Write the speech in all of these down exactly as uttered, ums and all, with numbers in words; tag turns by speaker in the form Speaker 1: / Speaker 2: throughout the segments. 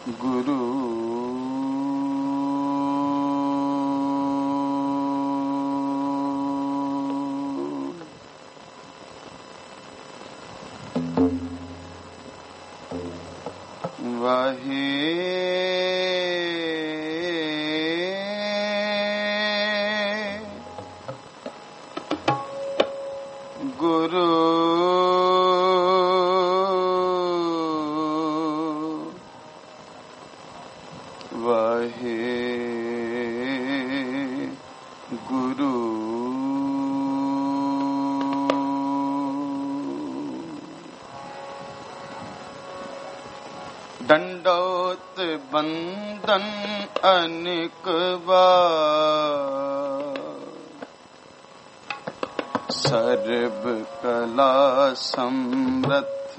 Speaker 1: गुरु वाहे गुरु वाहे गुरु दंडोत बंदन अनेक बार सर्व कला समर्थ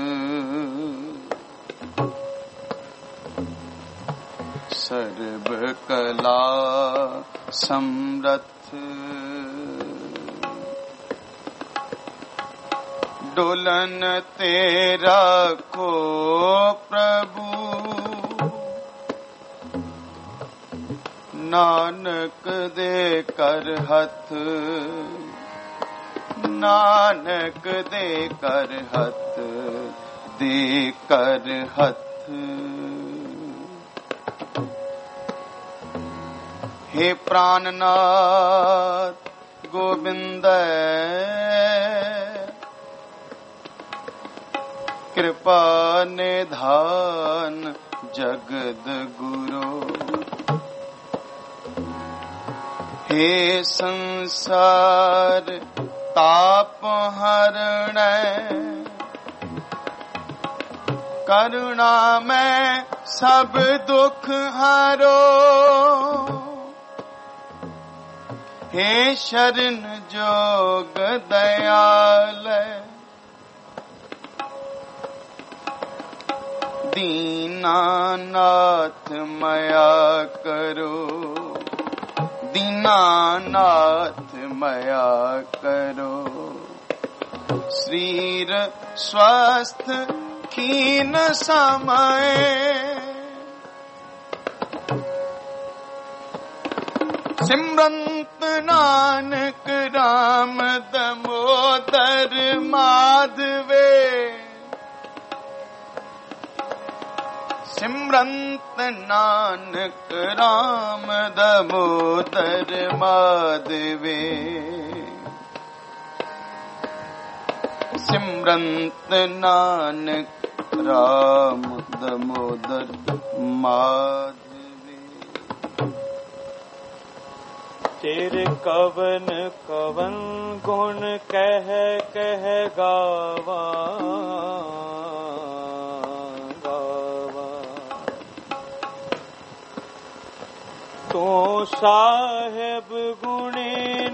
Speaker 1: सर्व कला समर्थ डोलन तेरा को प्रभु नानक दे कर हथ नानक दे कर हथ दे कर हथ हे प्राणनाथ गोविंद कृपा निधान जगद गुरु हे संसार ताप हरण करुणा में सब दुख हरो हे शरण जोग दयाल दीनानाथ मया करो दीनानाथ मया करो शरीर स्वस्थ खीन समय सिमरंत नानक राम दामोदर माधवे सिमरंत नानक राम दामोदर माधवे सिमरंत नानक राम दामोदर माधवे
Speaker 2: तेरे कवन कवन गुण कह कह गावा गावा तो साहेब गुणी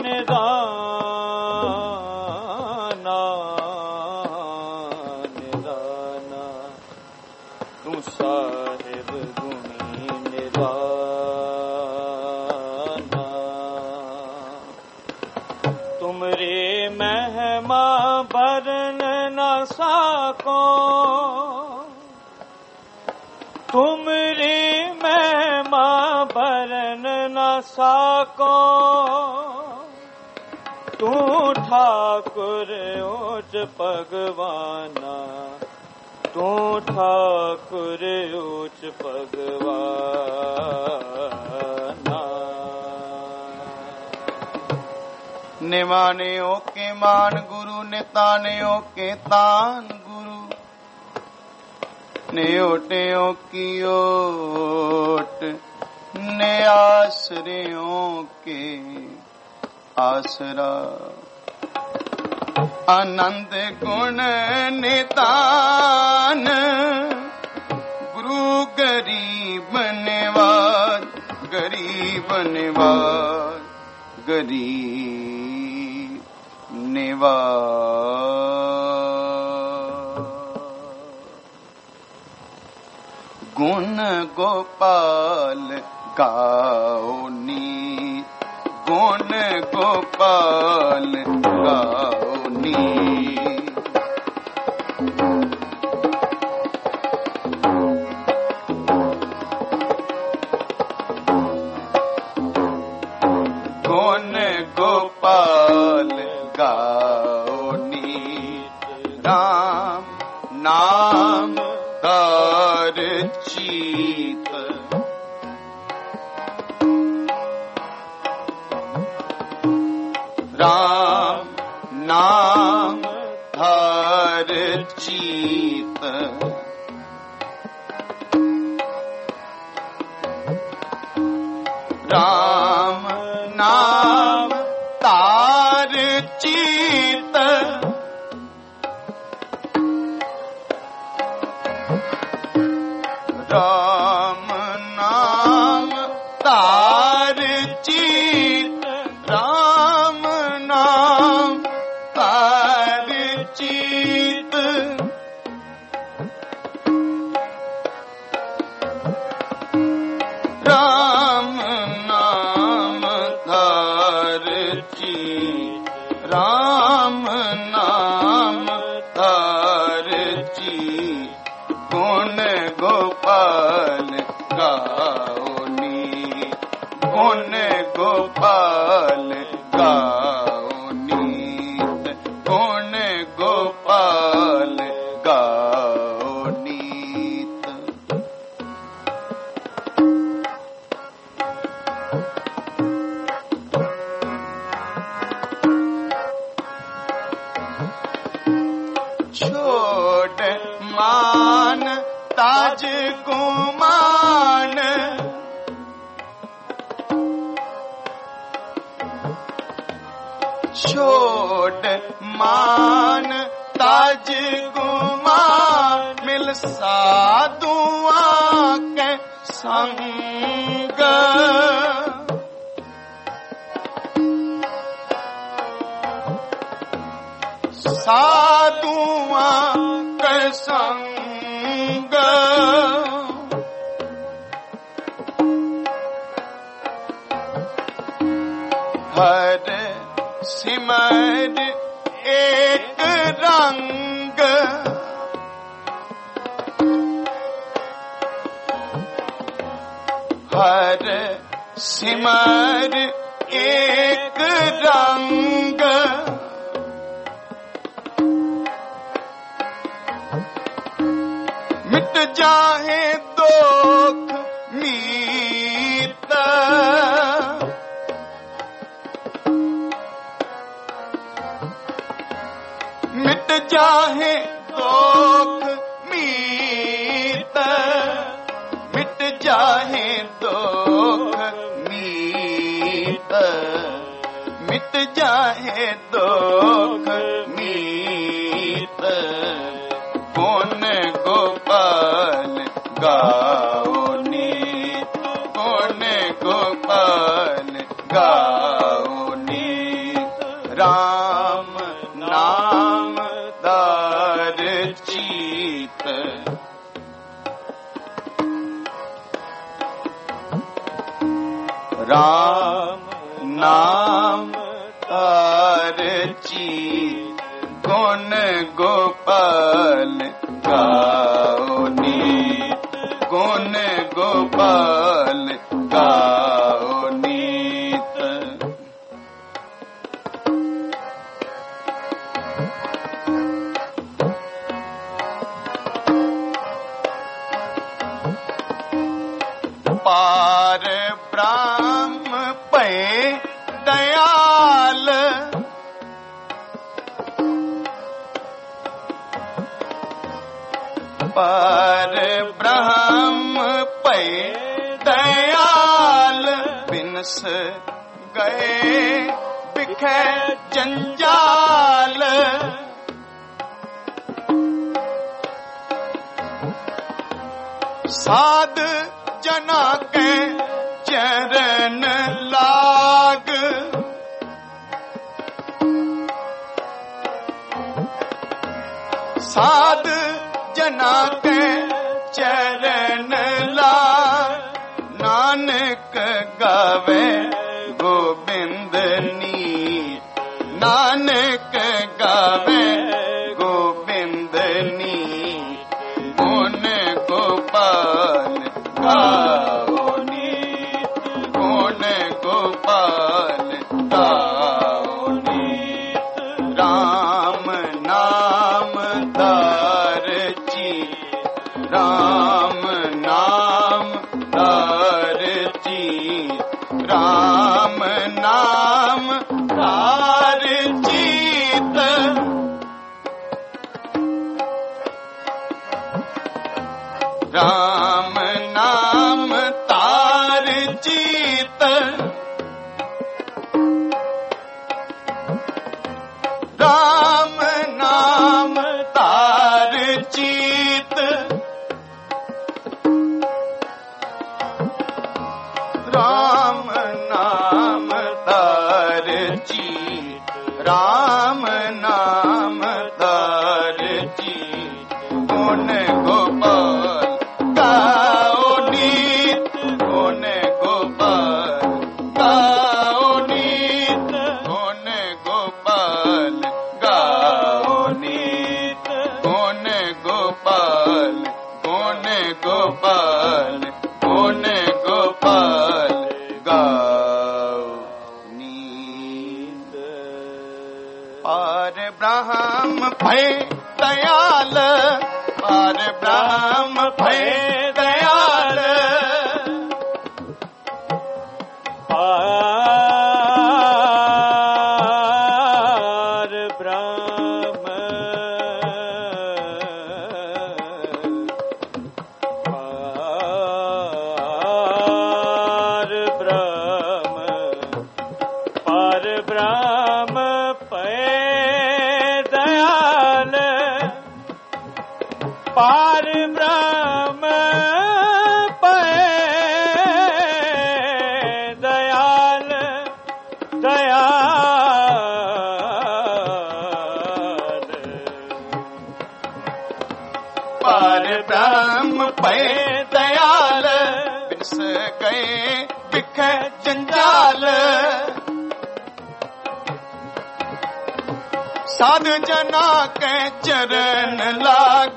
Speaker 2: निदाना निदाना तू साहेब गुणी निदाना तुमरे महिमा बरन न साको तुमरे महिमा बरन न साको तू ठाकुर ओज भगवाना तू ठाकुर ओज भगवाना
Speaker 1: निमाने के मान गुरु निताने के तान गुरु न्योटियों की ओट ने आश्रयों के आसरा आनंद गुण नितान गुरु गरीब निवाज गरीब निवाज गरीब निवाज गुण गोपाल गाओ नीत गुण गोपाल गाओ नीत तार चीत राम नाम हर चीत राम नाम तार चीत राम नाम तार चीत राम नाम तार चीत राम नाम तार चीत राम नाम तार चीत गुण गोपाल गाओनी गुण गोपाल गाओनी गुण गोपाल गाओनी छोड़ मान ताज गुमान छोड़ मान ताज गुमान मिल साधुआ के संग साधुआ के संग हर सिमर एक रंग हर सिमर एक रंग मिट जाए दुख मीत मिट जाए दुख मीत मिट जाए दुख मीत मिट जाए दुख मीत गुण गोपाल गाओनी गुण गोपाल गाओनी राम नाम तार चीत राम नाम तार चीत गुण गोपाल गाओनी गुण गोपाल गाओनी पार ब्रह्म पे दयाल पार ब्रह्म पे दयाल बिनस गए बिखे जंजाल साध जना के चरण लाग साध जना के चरण लाग नानक गावे गोबिंद नी नानक गावे गोबिंद नी गुण गोपाल गाओनी गुण गोपाल गाओनी राम नाम तार चीत राम राम नाम तार चीत, राम नाम तार चीत, राम नाम तार चीत, राम नाम तार चीत। गुण गोपाल गाओ नीत, गुण गोपाल गाओ नीत, गुण गोपाल गाओ नीत, गुण गोपाल, गुण गोपाल, गुण गोपाल गाओ नीत। पार ब्रह्म भय दयाल, पार ब्रह्म भय दयाल,
Speaker 2: पार ब्रह्म पार ब्रह्म पार ब्रह्म भय दयाल, पार ब्रह्म भय दयाल, दयाल।
Speaker 1: पार ब्रह्म भय दयाल, बिस गए बिख जंजाल, साध जना के चरण लाग,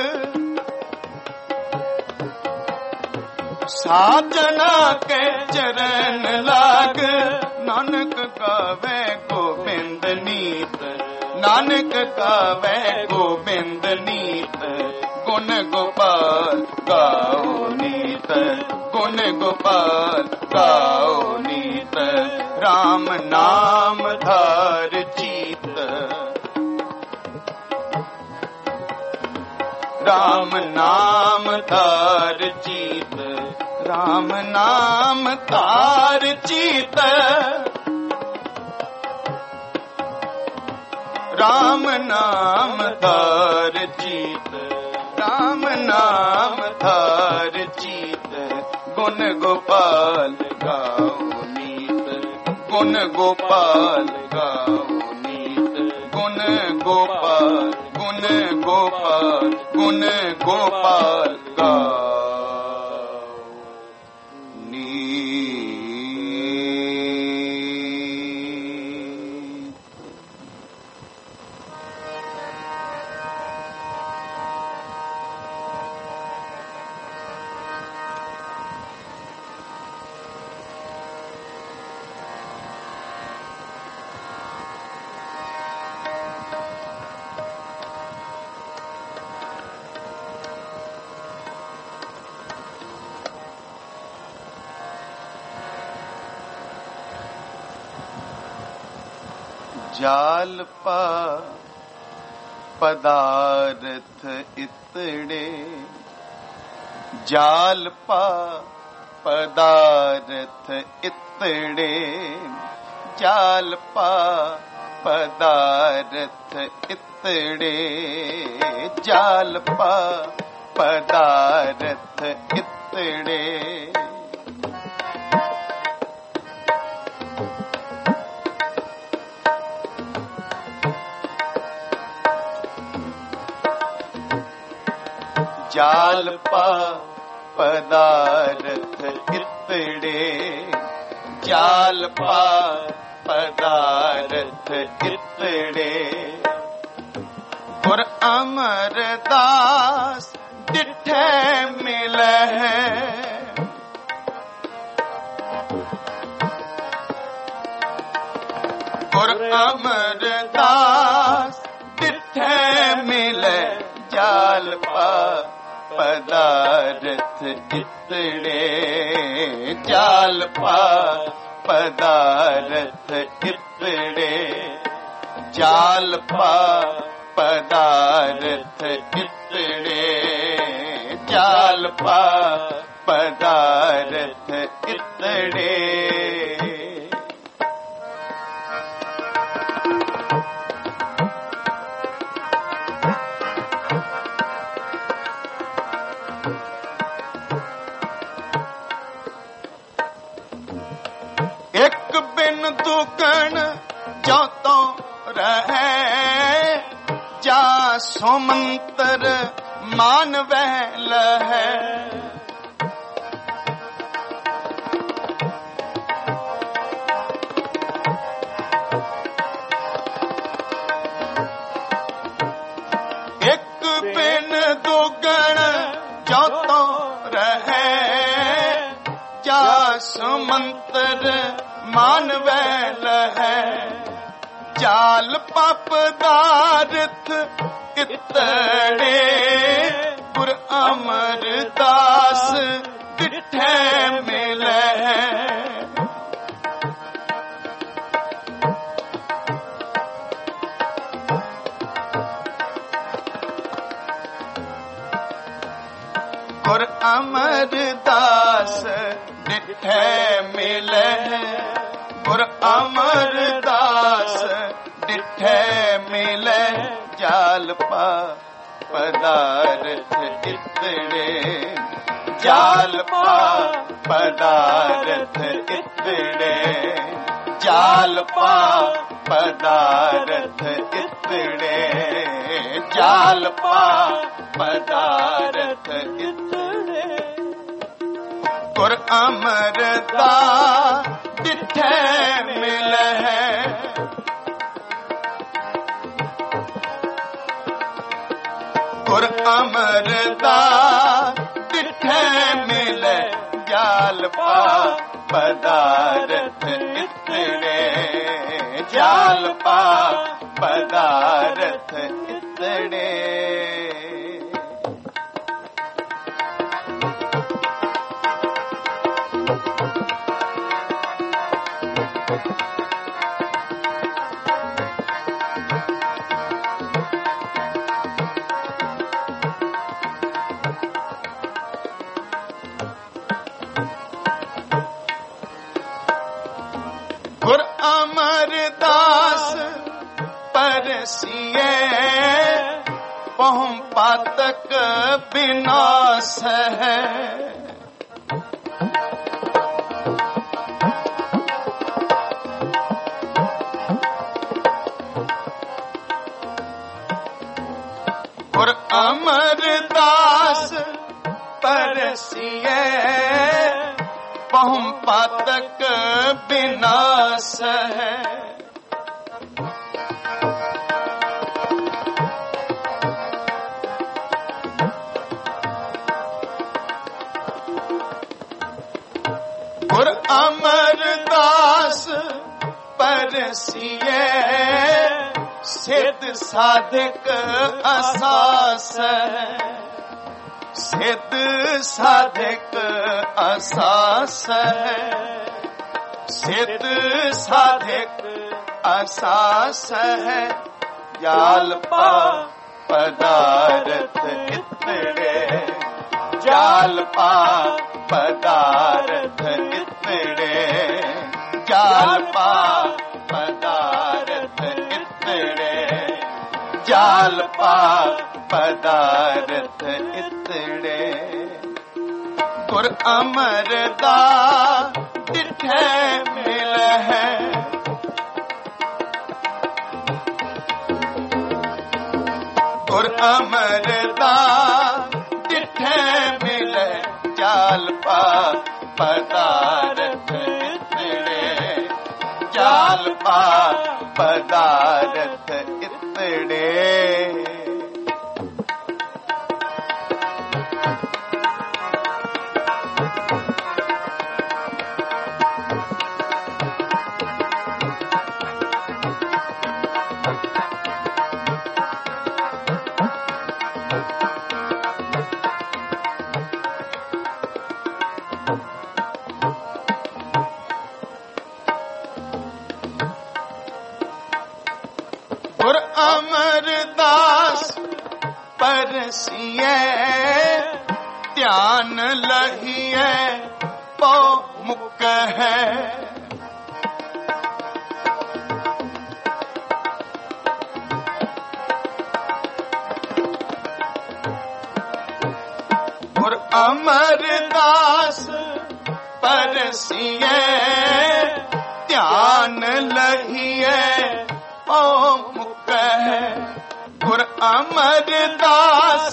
Speaker 1: साध जना के चरण लाग। नानक गावे गोबिंद नीत, नानक गावे गोबिंद नीत, गुण गोपाल गाओ नीत, गुण गोपाल गाओ नीत। राम नाम धार चीत, राम नाम तार चीत, राम नाम तार चीत, राम नाम तार चीत, राम नाम तार चीत। गुण गोपाल गाओ नीत, गुण गोपाल गाओ नीत, गुण गोपाल, गुण गोपाल, गुण गोपाल गाओ नीत। जाल पा पदार्थ इतड़े, जाल पा पदार्थ इतड़े, जाल पा पदार्थ इतड़े, जाल पा पदार्थ इतड़े। जाल पा पदार्थ इतड़े, जाल पा पदार्थ इतड़े। गुर अमरदास डिठे मिले है, गुर अमरदास डिठे मिले, जाल पा पदार्थ इतड़े, जाल पा पदार्थ इतड़े, जाल पा पदार्थ इतड़े, जाल पा पदारथ इतड़े। एक बिन दुगण जो तो रहे, जा सोमंतर मान वहल है। एक बिन दुगण जो तो रहे, जा सुमंतर मान वैल है। जाल पापदारथ इतड़े, गुर अमरदास डिठे मिले। गुर अमरदास डिठे मिले, गुर अमरदास डिठे मिले। जाल पा पदारथ इतड़े, जाल पा पदारथ इतड़े, जाल पा पदारथ इतड़े, जाल पा पदारथ इतड़े। गुर अमरदास डिठे मिले, गुर अमरदास डिठे मिले। जाल पा पदारथ इतड़े, जाल पा पदारथ इतड़े। गुर अमरदास परसिए, पहुं पातक विनाश है। गुर अमरदास परसिए, पहुं पातक विनाश है। गुर अमरदास परसिए, सिद्ध साधक असास है। सिद्ध साधक असास है, सिद्ध साधक असास है। जाल पा पदारथ इतड़े, जाल पा पदारथ इतड़े, जाल पा पदारथ इतड़े, जाल पा पदारथ इतड़े। गुर अमरदास डिठे मिले है, गुर अमरदास डिठे मिले। जाल पा पदारथ इतड़े, जाल पा पदारथ इतड़े। गुर अमरदास परसिए, ਧਿਆਨ ਲਹੀਐ ਪਉ ਮੁਕ ਹੈ। ਗੁਰ ਅਮਰਦਾਸ ਪਰਸੀਐ ਧਿਆਨ ਲਹੀਐ ਪਉ ਮੁਕ ਹੈ। ਗੁਰ ਅਮਰਦਾਸ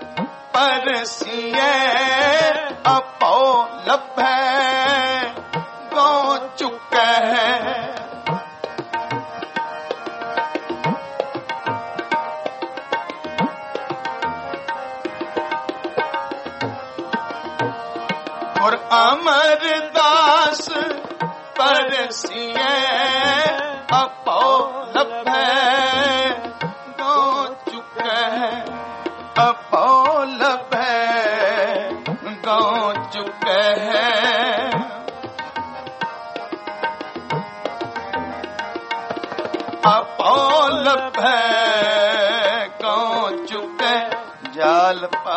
Speaker 1: ਪਰਸੀਐ ਆਪਉ ਲੱਭੈ ਗਉ ਚੁਕੈ ਹੈ। ਗੁਰ ਅਮਰਦਾਸ ਪਰਸੀਐ ਆਪਉ ਲੱਭੈ ਗਉ ਚੁਕੈ ਹੈ। ਆਪਉ ਲੱਭੈ ਗਉ ਚੁਕੈ ਹੈ। ਆਪਉ ਲੱਭੈ ਗਉ ਚੁਕੈ ਜਾਲ ਪਾ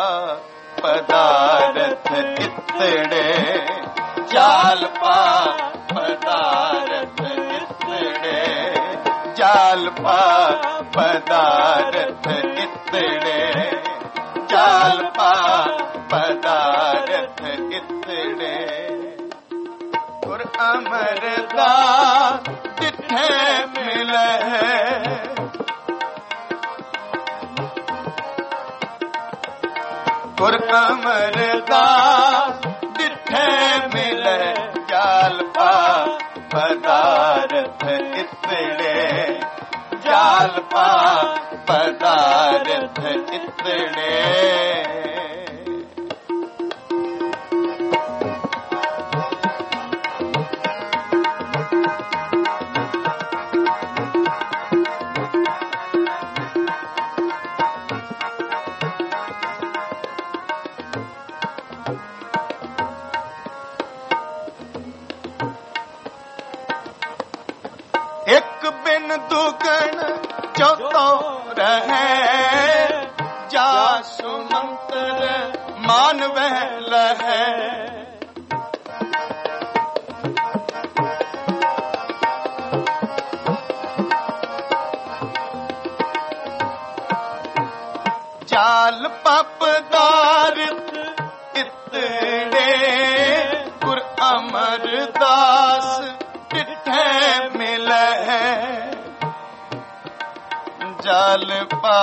Speaker 1: ਪਦਾਰਥ ਇਤੜੇ। ਜਾਲ ਪਾ ਪਦਾਰਥ ਇਤੜੇ। ਜਾਲ ਪਾ ਪਦਾਰਥ ਇਤੜੇ। ਜਾਲ ਪਾ ਪਦਾਰਥ ਇਤੜੇ। ਗੁਰ ਅਮਰਦਾਸ ਜਿੱਥੇ ਮਿਲੈ। ਗੁਰ ਅਮਰਦਾਸ ਜਿੱਥੇ ਮਿਲੈ। ਜਾਲ ਪਾ ਪਦਾਰਥ ਇਤੜੇ। ਜਾਲ ਪਾ ਪਦਾਰਥ ਇਤੜੇ। ਇੱਕ ਬਿਨ ਦੁਗਣ ਚੌਥੋ ਰਹੈ। ਜਾ ਸੁਮੰਤਰ ਮਾਨ ਵਹਿ ਲਹੈ। ਜਾਲ ਪਪ ਦਾਰਿਤ ਇਤੜੇ। ਗੁਰ ਅਮਰਦਾਸ ਜਿੱਥੇ ਮਿਲੈ। ਜਾਲ ਪਾ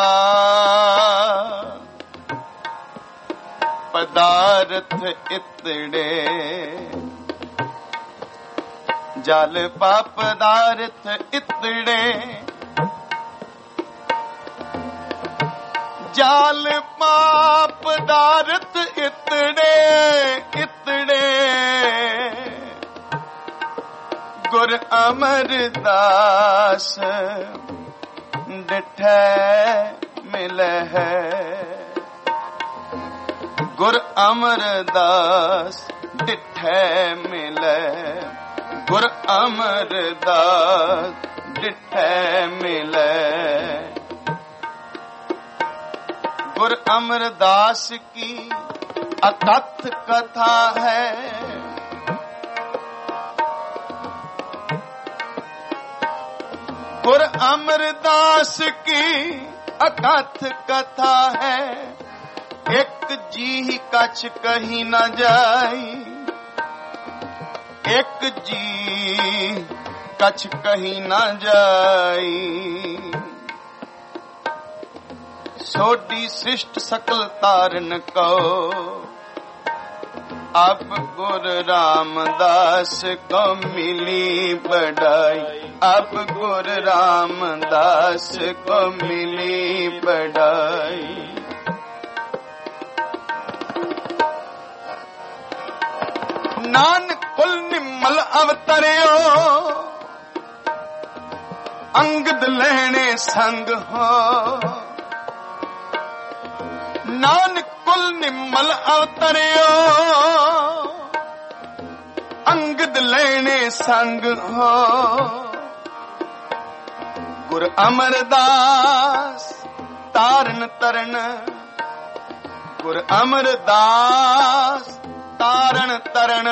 Speaker 1: ਪਦਾਰਥ ਇਤੜੇ। ਜਾਲ ਪਾ ਪਦਾਰਥ ਇਤੜੇ। ਜਾਲ ਪਾ ਪਦਾਰਥ ਇਤੜੇ। ਇਤੜੇ ਗੁਰ ਅਮਰਦਾਸ ਡਿਠੈ ਮਿਲਹਿ। ਗੁਰ ਅਮਰਦਾਸ ਡਿਠੈ ਮਿਲਹਿ। ਗੁਰ ਅਮਰਦਾਸ ਡਿਠੈ ਮਿਲਹਿ। ਗੁਰ ਅਮਰਦਾਸ ਕੀ ਅਕਥ ਕਥਾ ਹੈ। ਗੁਰ ਅਮਰਦਾਸ ਕੀ ਅਕਥ ਕਥਾ ਹੈ। ਇੱਕ ਜੀ ਕਛ ਕਹੀ ਨਾ ਜਾਈ। ਇੱਕ ਜੀ ਕਛ ਕਹੀ ਨਾ ਜਾਈ। ਸੋਢੀ ਸ੍ਰਿਸ਼ਟ ਸਕਲ ਤਾਰਨ ਕਉ। ਅਬ ਗੁਰ ਰਾਮਦਾਸ ਕੋ ਮਿਲੀ ਬੜਾਈ। ਅਬ ਗੁਰ ਰਾਮਦਾਸ ਕੋ ਮਿਲੀ ਬੜਾਈ। ਨਾਨਕ ਕੁਲ ਨਿਮਲ ਅਵਤਰਿਓ। ਅੰਗਦ ਲੈਣੇ ਸੰਗ ਹੋ। ਨਾਨਕ ਕੁਲ ਨਿਮਲ ਅਵਤਰਿਓ। ਅੰਗਦ ਲੈਣੇ ਸੰਗ ਹੋ। ਗੁਰ ਅਮਰਦਾਸ ਤਾਰਨ ਤਰਨ ਗੁਰ ਅਮਰਦਾਸ ਤਾਰਨ ਤਰਨ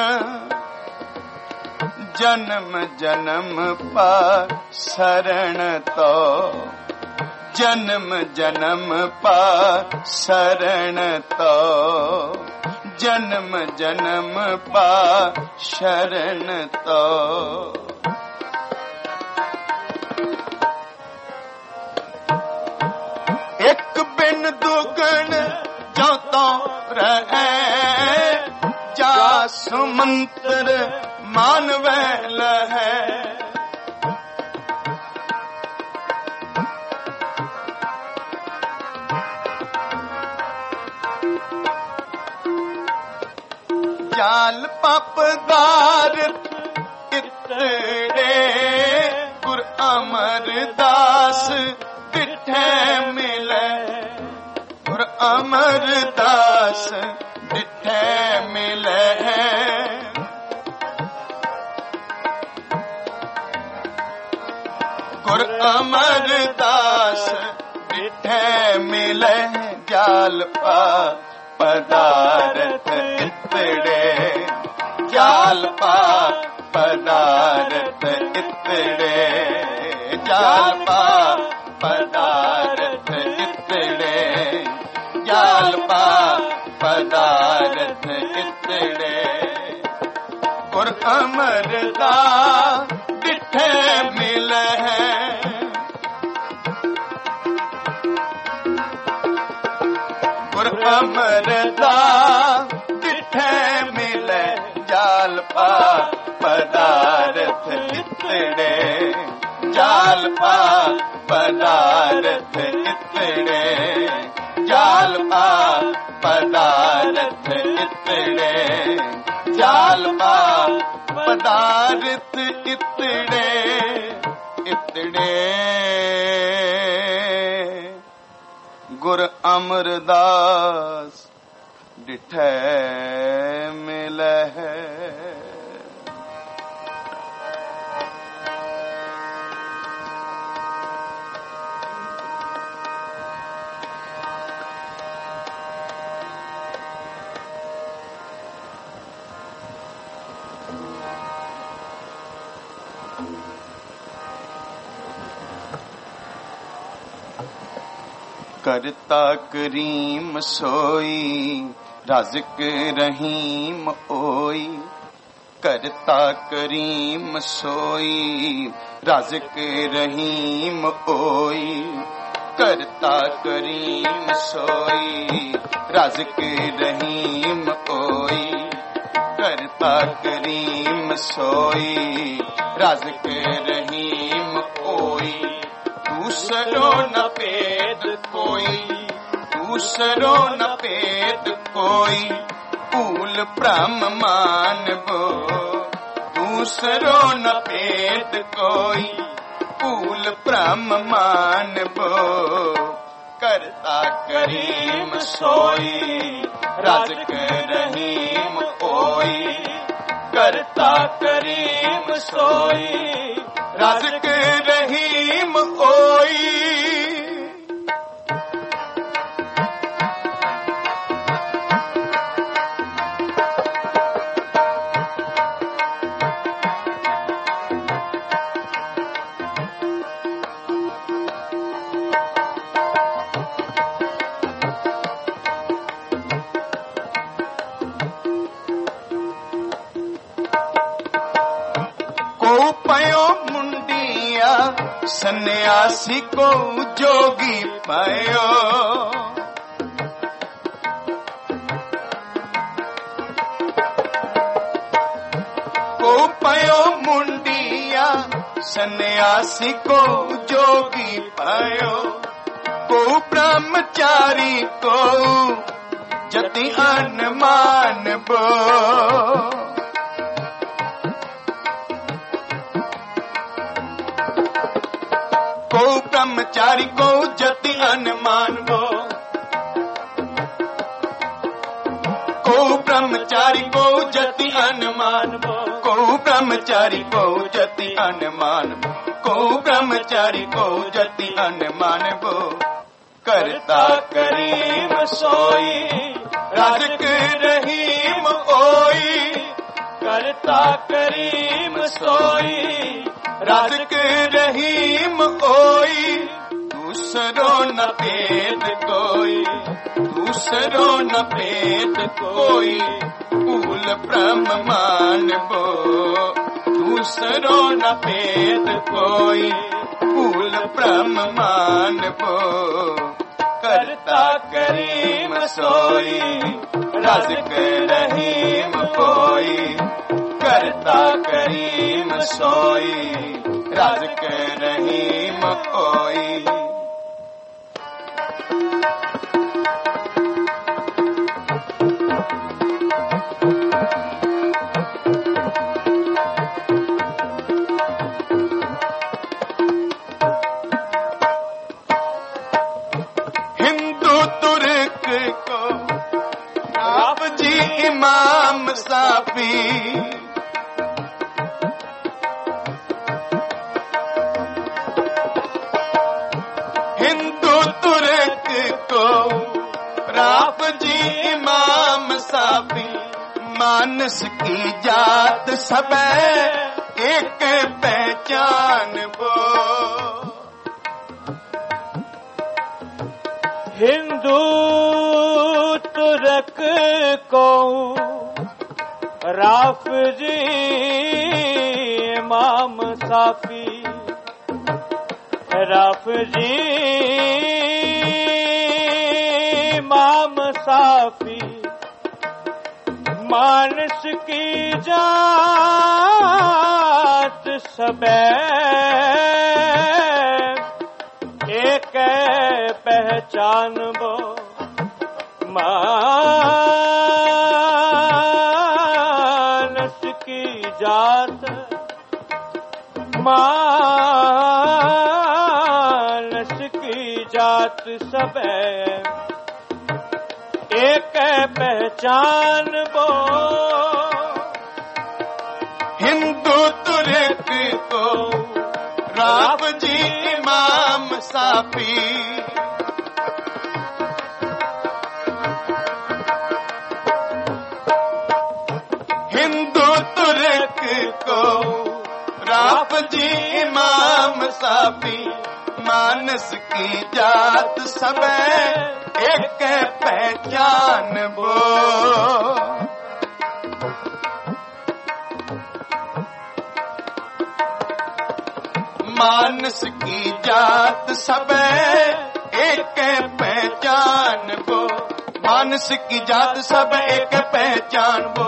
Speaker 1: ਜਨਮ ਜਨਮ ਪਾ ਸਰਣ ਤੋ ਜਨਮ ਜਨਮ ਪਾ ਸਰਣ ਤੋ ਜਨਮ ਜਨਮ ਪਾ ਸ਼ਰਨ ਤੋ ਇੱਕ ਬਿਨ ਦੁਗਣ ਜੋ ਤੋ ਰਹਿ ਜਾ ਸੁਮੰਤਰ ਮਾਨਵੈ ਲਹੈ ਜਾਲ ਪਪਦਾਰ ਇਤੜੇ ਗੁਰ ਅਮਰਦਾਸ ਡਿਠੈ ਮਿਲੈ ਗੁਰ ਅਮਰਦਾਸ ਡਿਠੈ ਮਿਲੈ ਗੁਰ ਅਮਰਦਾਸ ਡਿਠੈ ਮਿਲੈ ਜਾਲ ਪਾ ਪਦਾਰਥ ਇਤੜੇ ਜਾਲ ਪਾ ਪਦਾਰਥ ਇਤੜੇ ਜਾਲ ਪਾ ਪਦਾਰਥ ਇਤੜੇ ਜਾਲ ਪਾ ਪਦਾਰਥ ਇਤੜੇ ਗੁਰ ਅਮਰਦਾਸ ਡਿਠੈ ਮਿਲੈ ਗੁਰ ਅਮਰਦਾਸ ਡਿਠੈ ਮਿਲੈ ਜਾਲ ਪਾ ਪਦਾਰਥ ਇਤੜੇ ਜਾਲ ਪਾ ਪਦਾਰਥ ਇਤੜੇ ਜਾਲ ਪਾ ਪਦਾਰਥ ਇਤੜੇ ਜਾਲ ਪਾ ਪਦਾਰਥ ਇਤੜੇ ਇਤੜੇ ਗੁਰ ਅਮਰਦਾਸ ਡਿਠੈ ਮਿਲੈ ਕਰਤਾ ਕਰੀਮ ਸੋਈ ਰਜ਼ਕ ਰਹੀਮ ਓਈ ਕਰਤਾ ਕਰੀਮ ਸੋਈ ਰਜ਼ਕ ਰਹੀਮ ਓਈ ਕਰਤਾ ਕਰੀਮ ਸੋਈ ਰਜ਼ਕ ਰਹੀਮ ਓਈ ਕਰਤਾ ਕਰੀਮ ਸੋਈ ਰਜ਼ਕ ਰਹੀਮ ਓਈ ਦੂਸਰੋ ਨ ਭੇਦ ਕੋਈ ਦੂਸਰੋ ਨ ਭੇਦ ਕੋਈ ਭੂਲ ਭ੍ਰਮ ਮਾਨਬੋ ਦੂਸਰੋ ਨ ਭੇਦ ਕੋਈ ਭੂਲ ਭ੍ਰਮ ਮਾਨਬੋ ਕਰਤਾ ਕਰੀਮ ਸੋਈ ਰਜ਼ਕ ਰਹੀਮ ਓਈ ਕਰਤਾ ਕਰੀਮ ਸੋਈ ਰਜ਼ਕ ਰਹੀਮ ਓਈ सन्यासी को जोगी पायो को पायो मुंडिया सन्यासी को जोगी पायो को ब्रह्मचारी को जति अनुमान बो को ब्रह्मचारी को जति अनुमान वो को ब्रह्मचारी को जति अनुमान वो को ब्रह्मचारी को जति अनुमान को ब्रह्मचारी को जति अनुमान वो करता करीम सोई राजक रहीम ओई,
Speaker 2: करता करीम सोई,
Speaker 1: राजक रहीम ओई, दूसरो न भेद कोई, दूसरो न भेद कोई, भूल ब्रह्म मानबो, दूसरो न भेद कोई, भूल ब्रह्म मानबो, करता करीम सोई, राजक रहीम कोई, करता करीम सोई, राजक रहीम कोई। इमाम साफी, हिंदू तुर्क को राफ जी इमाम साफी, मानस की जात सब एक पहचान वो,
Speaker 2: हिंदू तुर्क को राफ जी इमाम साफी, राफ जी इमाम साफी, मानस की जात सब एक पहचान वो, मानस की जात, मानस की जात सब एक पहचान वो,
Speaker 1: हिंदू तुर्क को राफ जी इमाम साफी, हिंदू तुर्क को राफ जी इमाम साफी, मानस की जात सब एक पहचान वो, मानस की जात सब एक पहचान वो, मानस की जात सब एक पहचान वो,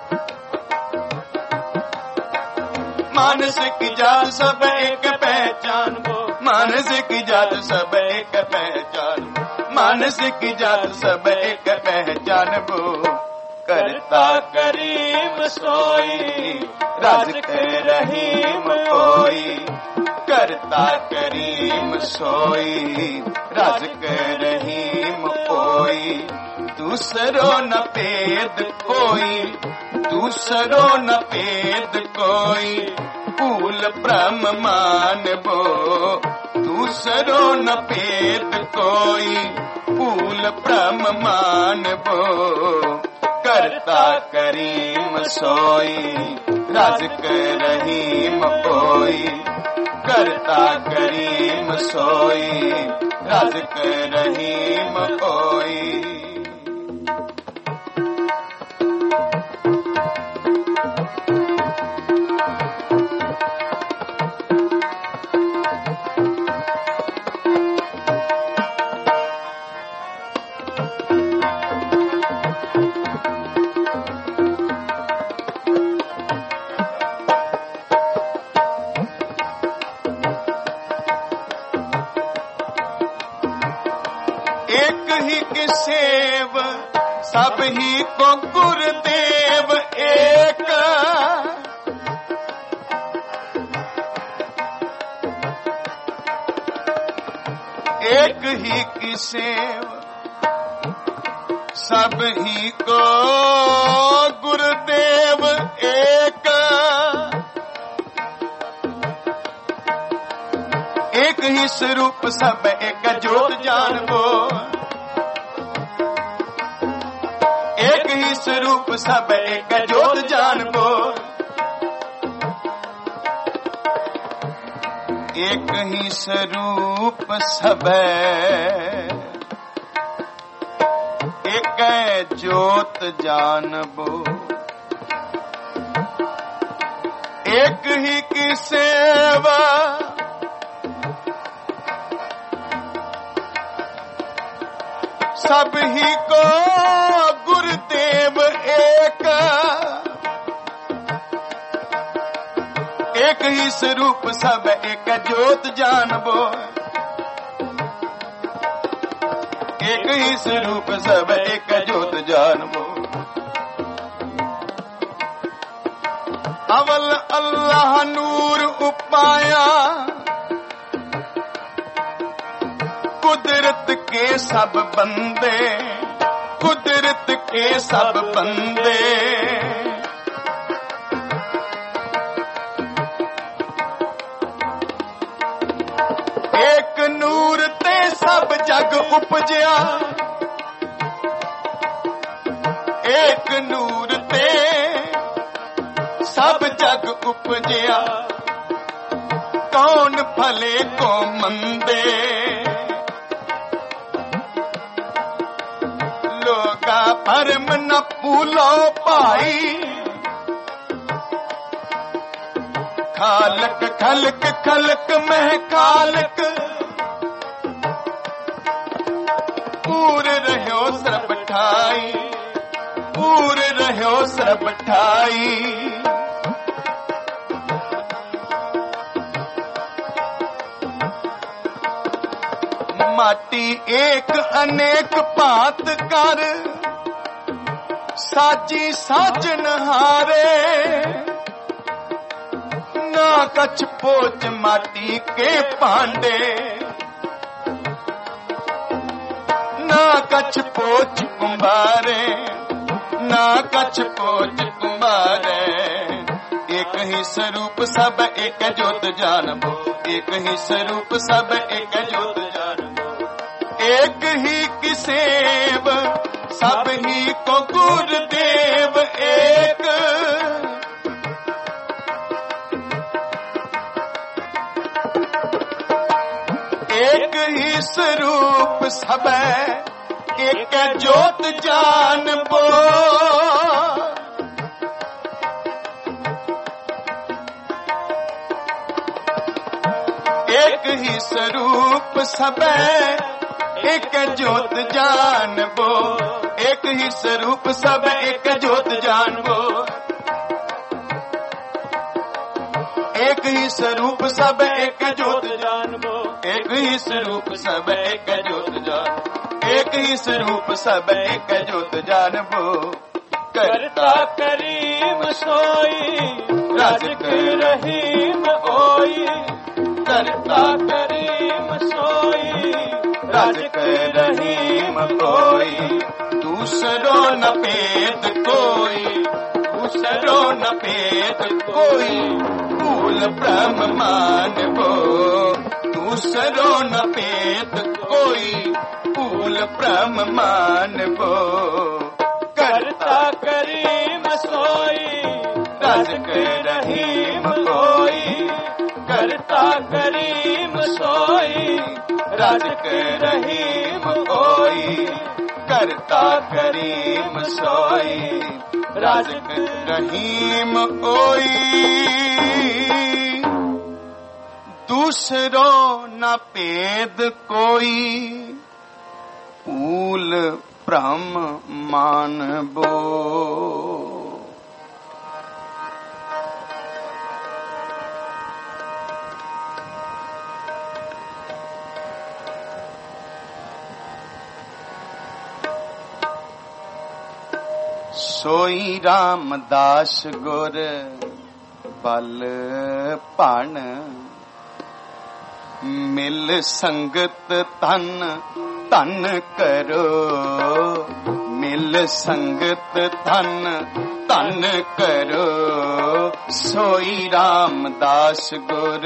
Speaker 1: मानस की जात सब एक पहचान वो, मानस की जात सब एक पहचान, मानस की जात सब एक पहचान वो, करता करीम सोई, राजक रहीम कोई, करता करीम सोई, राजक रहीम कोई, दूसरो न भेद कोई, दूसरो न भेद कोई, भूल ब्रह्म मानबो, दूसरो न भेद कोई, भूल ब्रह्म मानबो, करता करीम सोई, राजक रहीम कोई, करता करीम सोई, राजक रहीम कोई। सब ही को गुरुदेव एक, एक ही की सेवा, सब ही को गुरुदेव एक, एक ही स्वरूप सब एक जोत जानबो, ही स्वरूप सब एक जोत जानबो। एक ही स्वरूप सब एक जोत जानबो। एक ही की सेवा सब ही को गुरुदेव एक। एक ही स्वरूप सब एक जोत जानबो। एक ही स्वरूप सब एक जोत जानबो। अवल अल्लाह नूर उपाया कुदरत के सब बंदे। कुदरत के सब बंदे एक नूर ते सब जग उपजया। एक नूर ते सब जग उपजया। कौन भले को मंदे लोगा भरम न भूलो भाई। खालक खलक खलक में खालक पूर रहो सब ठाई। पूर रहो सब ठाई। माटी एक अनेक भात कर साजी साजन हारे। ना कछ पोच माटी के पांडे। ना कछ पोच कुंभारे। ना कछ पोच कुंभारे। एक ही स्वरूप सब एक जोत जानबो। एक ही स्वरूप सब एक जोत जानबो। एक ही की सेव सब ही को गुरुदेव एक। एक ही स्वरूप सब एक जोत जानबो। एक ही स्वरूप सब एक जोत जानबो। एक ही स्वरूप सब एक जोत जानबो। एक ही स्वरूप सब एक जोत जानबो। एक ही स्वरूप सब एक जोत जान। एक ही स्वरूप सब एक जोत जानबो।
Speaker 2: करता करीम सोई राजक रहीम ओई। करता करीम सोई राजक रहीम कोई। दूसरो न भेद कोई। दूसरो न भेद कोई। मूल ब्रह्म मानबो। दूसरो न भेद कोई। मूल ब्रह्म मानबो। करता करीम सोई राजक रहीम कोई। करता करीम सोई राजक रहीम कोई। करता करीम सोई राजक रहीम कोई। दूसरो न भेद कोई। मूल ब्रह्म मानबो। सोई रामदास गुर बल भण। मिल संगत तन तन करो। मिल संगत तन तन करो। सोई रामदास गुर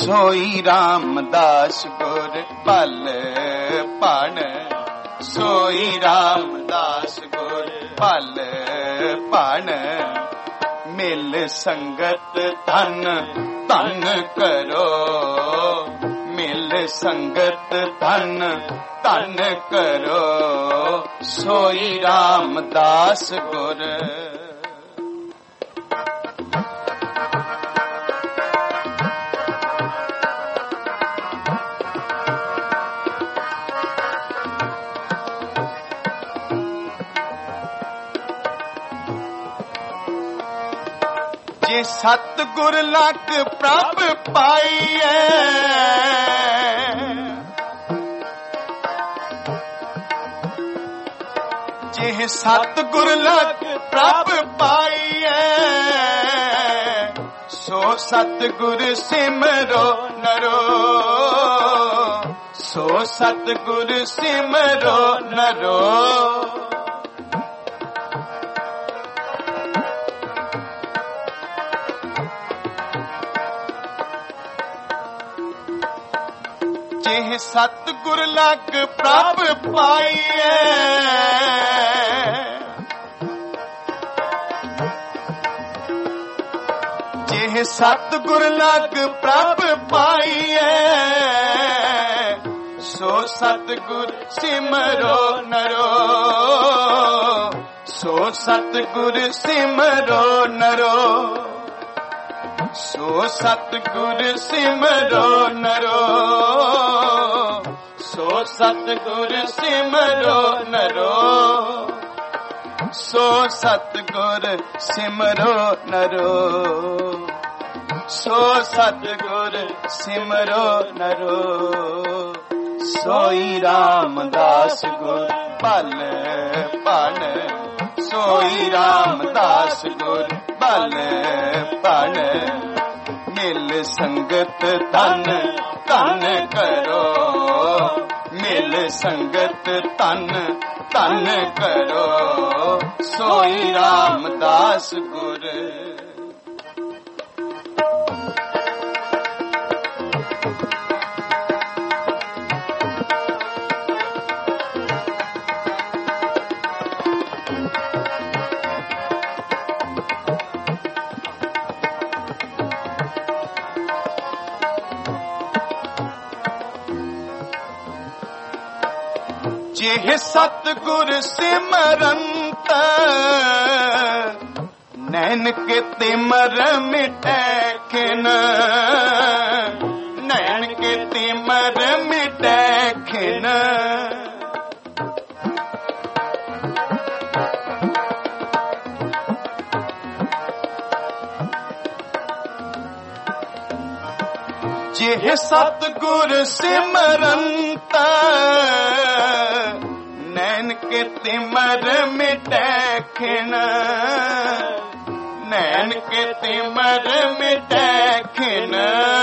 Speaker 2: ਸੋਈ ਰਾਮਦਾਸ ਗੁਰ ਭਲ ਭਣ, ਸੋਈ ਰਾਮਦਾਸ ਗੁਰ ਭਲ ਭਣ। ਮਿਲ ਸੰਗਤ ਧਨ ਧਨ ਕਰੋ, ਮਿਲ ਸੰਗਤ ਧਨ ਧਨ ਕਰੋ, ਸੋਈ ਰਾਮਦਾਸ ਗੁਰ। ਜੇ ਸਤਿਗੁਰ ਲਗ ਪ੍ਰਭ ਪਾਈਐ, ਜੇ ਸਤਿਗੁਰ ਲਗ ਪ੍ਰਭ ਪਾਈਐ, ਸੋ ਸਤਿਗੁਰ ਸਿਮਰੋ ਨਰੋ, ਸੋ ਸਤਿਗੁਰ ਸਿਮਰੋ ਨਰੋ। ਜੇ ਸਤਿਗੁਰ ਲਗ ਪ੍ਰਭ ਪਾਈਐ, ਜੇ ਸਤਿਗੁਰ ਲਗ ਪ੍ਰਭ ਪਾਈਐ, ਸੋ ਸਤਿਗੁਰ ਸਿਮਰੋ ਨਰੋ, ਸੋ ਸਤਿਗੁਰ ਸਿਮਰੋ ਨਰੋ, ਸੋ ਸਤਿਗੁਰ ਸਿਮਰੋ ਨਰੋ, ਸੋ ਸਤਿਗੁਰ ਸਿਮਰੋ ਨਰੋ, ਸੋ ਸਤਿਗੁਰ ਸਿਮਰੋ ਨਰੋ, ਸੋ ਸਤਿਗੁਰ ਸਿਮਰੋ ਨਰੋ। ਸੋਈ ਰਾਮਦਾਸ ਗੁਰ ਭਲ ਭਣ, ਸੋਈ ਰਾਮਦਾਸ ਗੁਰ ਭਲ ਭਣ। ਮਿਲ ਸੰਗਤ ਧਨ ਧਨ ਕਰੋ, ਮਿਲ ਸੰਗਤ ਧਨ ਧਨ ਕਰੋ, ਸੋਈ ਰਾਮਦਾਸ ਗੁਰ। ਜੇ ਸਤਿਗੁਰ ਸਿਮਰੰਤ, ਨੈਣਕ ਤਿਮਰ ਮਿਟੈ ਖਿਨ, ਨੈਣਕ ਤਿਮਰ ਮਿਟੈ ਖਿਨ। ਜੇ ਸਤਿਗੁਰ ਸਿਮਰੰਤ, ਨੈਣਕ ਤਿਮਰ ਮਿਟੈ ਖਿਨ, ਨੈਣਕ ਤਿਮਰ ਮਿਟੈ ਖਿਨ।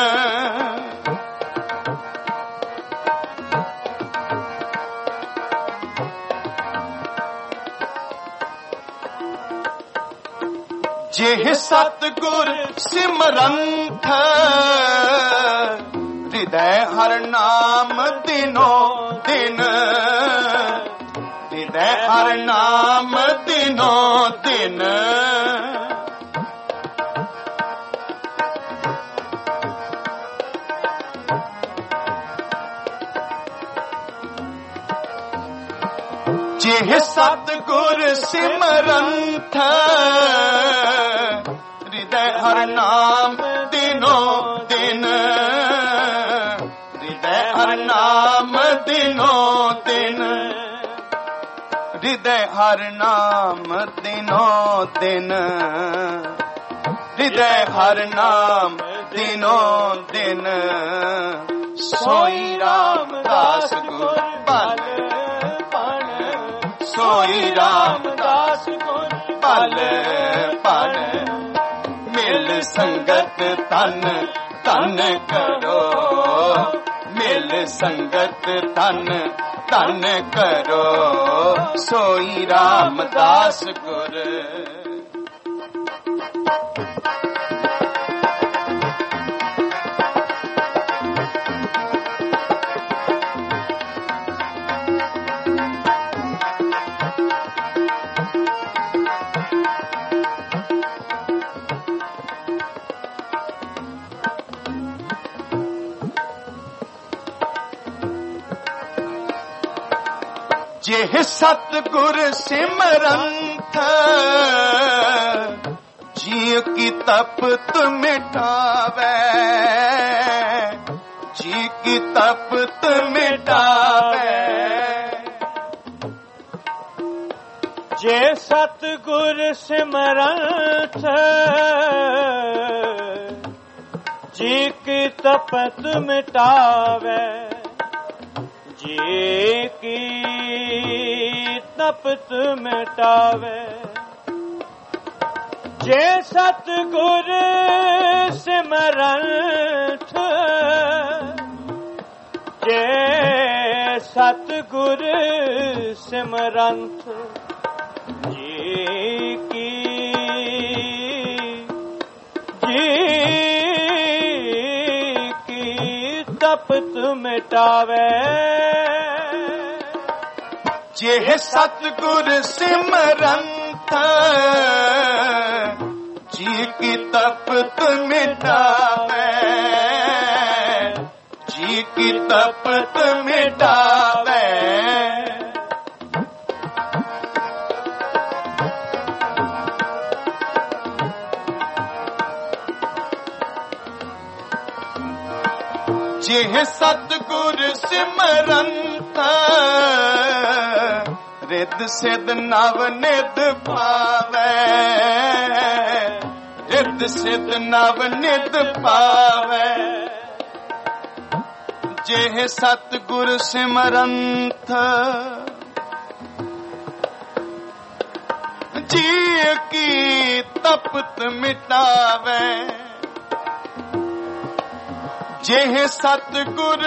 Speaker 2: ਜੇ ਸਤਿਗੁਰ ਸਿਮਰੰਤ, ਹਿਰਦੈ ਹਰਿ ਨਾਮ ਦਿਨੋ ਦਿਨ, ਹਿਰਦੈ ਹਰਿ ਨਾਮ ਦਿਨੋ ਦਿਨ। ਜੇ ਸਤਿਗੁਰ ਸਿਮਰੰਤ, ਹਿਰਦੈ ਹਰਿ ਨਾਮ ਦਿਨੋ ਦਿਨ, ਹਿਰਦੈ ਹਰਿ ਨਾਮ ਦਿਨੋ ਦਿਨ, ਹਿਰਦੈ ਹਰਿ ਨਾਮ ਦਿਨੋ ਦਿਨ, ਹਿਰਦੈ ਹਰਿ ਨਾਮ ਦਿਨੋ ਦਿਨ। ਸੋਈ ਰਾਮਦਾਸ ਗੁਰ ਭਲ ਭਣ, ਸੋਈ ਰਾਮਦਾਸ ਗੁਰ ਭਲ ਭਣ। ਮਿਲ ਸੰਗਤ ਧਨ ਧਨ ਕਰੋ, ਮਿਲ ਸੰਗਤ ਧਨ ਧਨ ਕਰੋ, ਸੋਈ ਰਾਮਦਾਸ ਗੁਰ।
Speaker 1: ਜੇ ਸਤਿਗੁਰ ਸਿਮਰੰਤ ਜੀ ਕੀ ਤਪਤ ਮਿਟਾਵੇ, ਜੀ ਕੀ ਤਪਤ ਮਿਟਾਵੇ।
Speaker 2: ਜੇ ਸਤਿਗੁਰ ਸਿਮਰੰਤ ਜੀ ਕੀ ਤਪਤ ਮਿਟਾਵੇ, ਜੀ ਕੀ ਤਪਤ ਮਿਟਾਵੇ। ਜੇ ਸਤਿਗੁਰ ਸਿਮਰੰਤ, ਜੇ ਸਤਿਗੁਰ ਸਿਮਰੰਤ ਜੀ ਕੀ, ਜੀ ਕੀ ਤਪਤ ਮਿਟਾਵੇ।
Speaker 1: ਜੇ ਸਤਿਗੁਰ ਸਿਮਰੰਤ ਜੀ ਕੀ ਤਪਤ ਮਿਟਾਵੇ, ਜੀ ਕੀ ਤਪਤ ਮਿਟਾਵੇ। ਜੇ ਸਤਿਗੁਰ ਸਿਮਰੰਤ ਰਿੱਧ ਸਿੱਧ ਨਵ ਨਿਧ ਪਾਵੇ, ਰਿੱਧ ਸਿੱਧ ਨਵ ਨਿਧ ਪਾਵੇ। ਜੇ ਸਤਿਗੁਰ ਸਿਮਰੰਤ ਜੀ ਕੀ ਤਪਤ ਮਿਟਾਵੇ, ਜੇ ਸਤਿਗੁਰ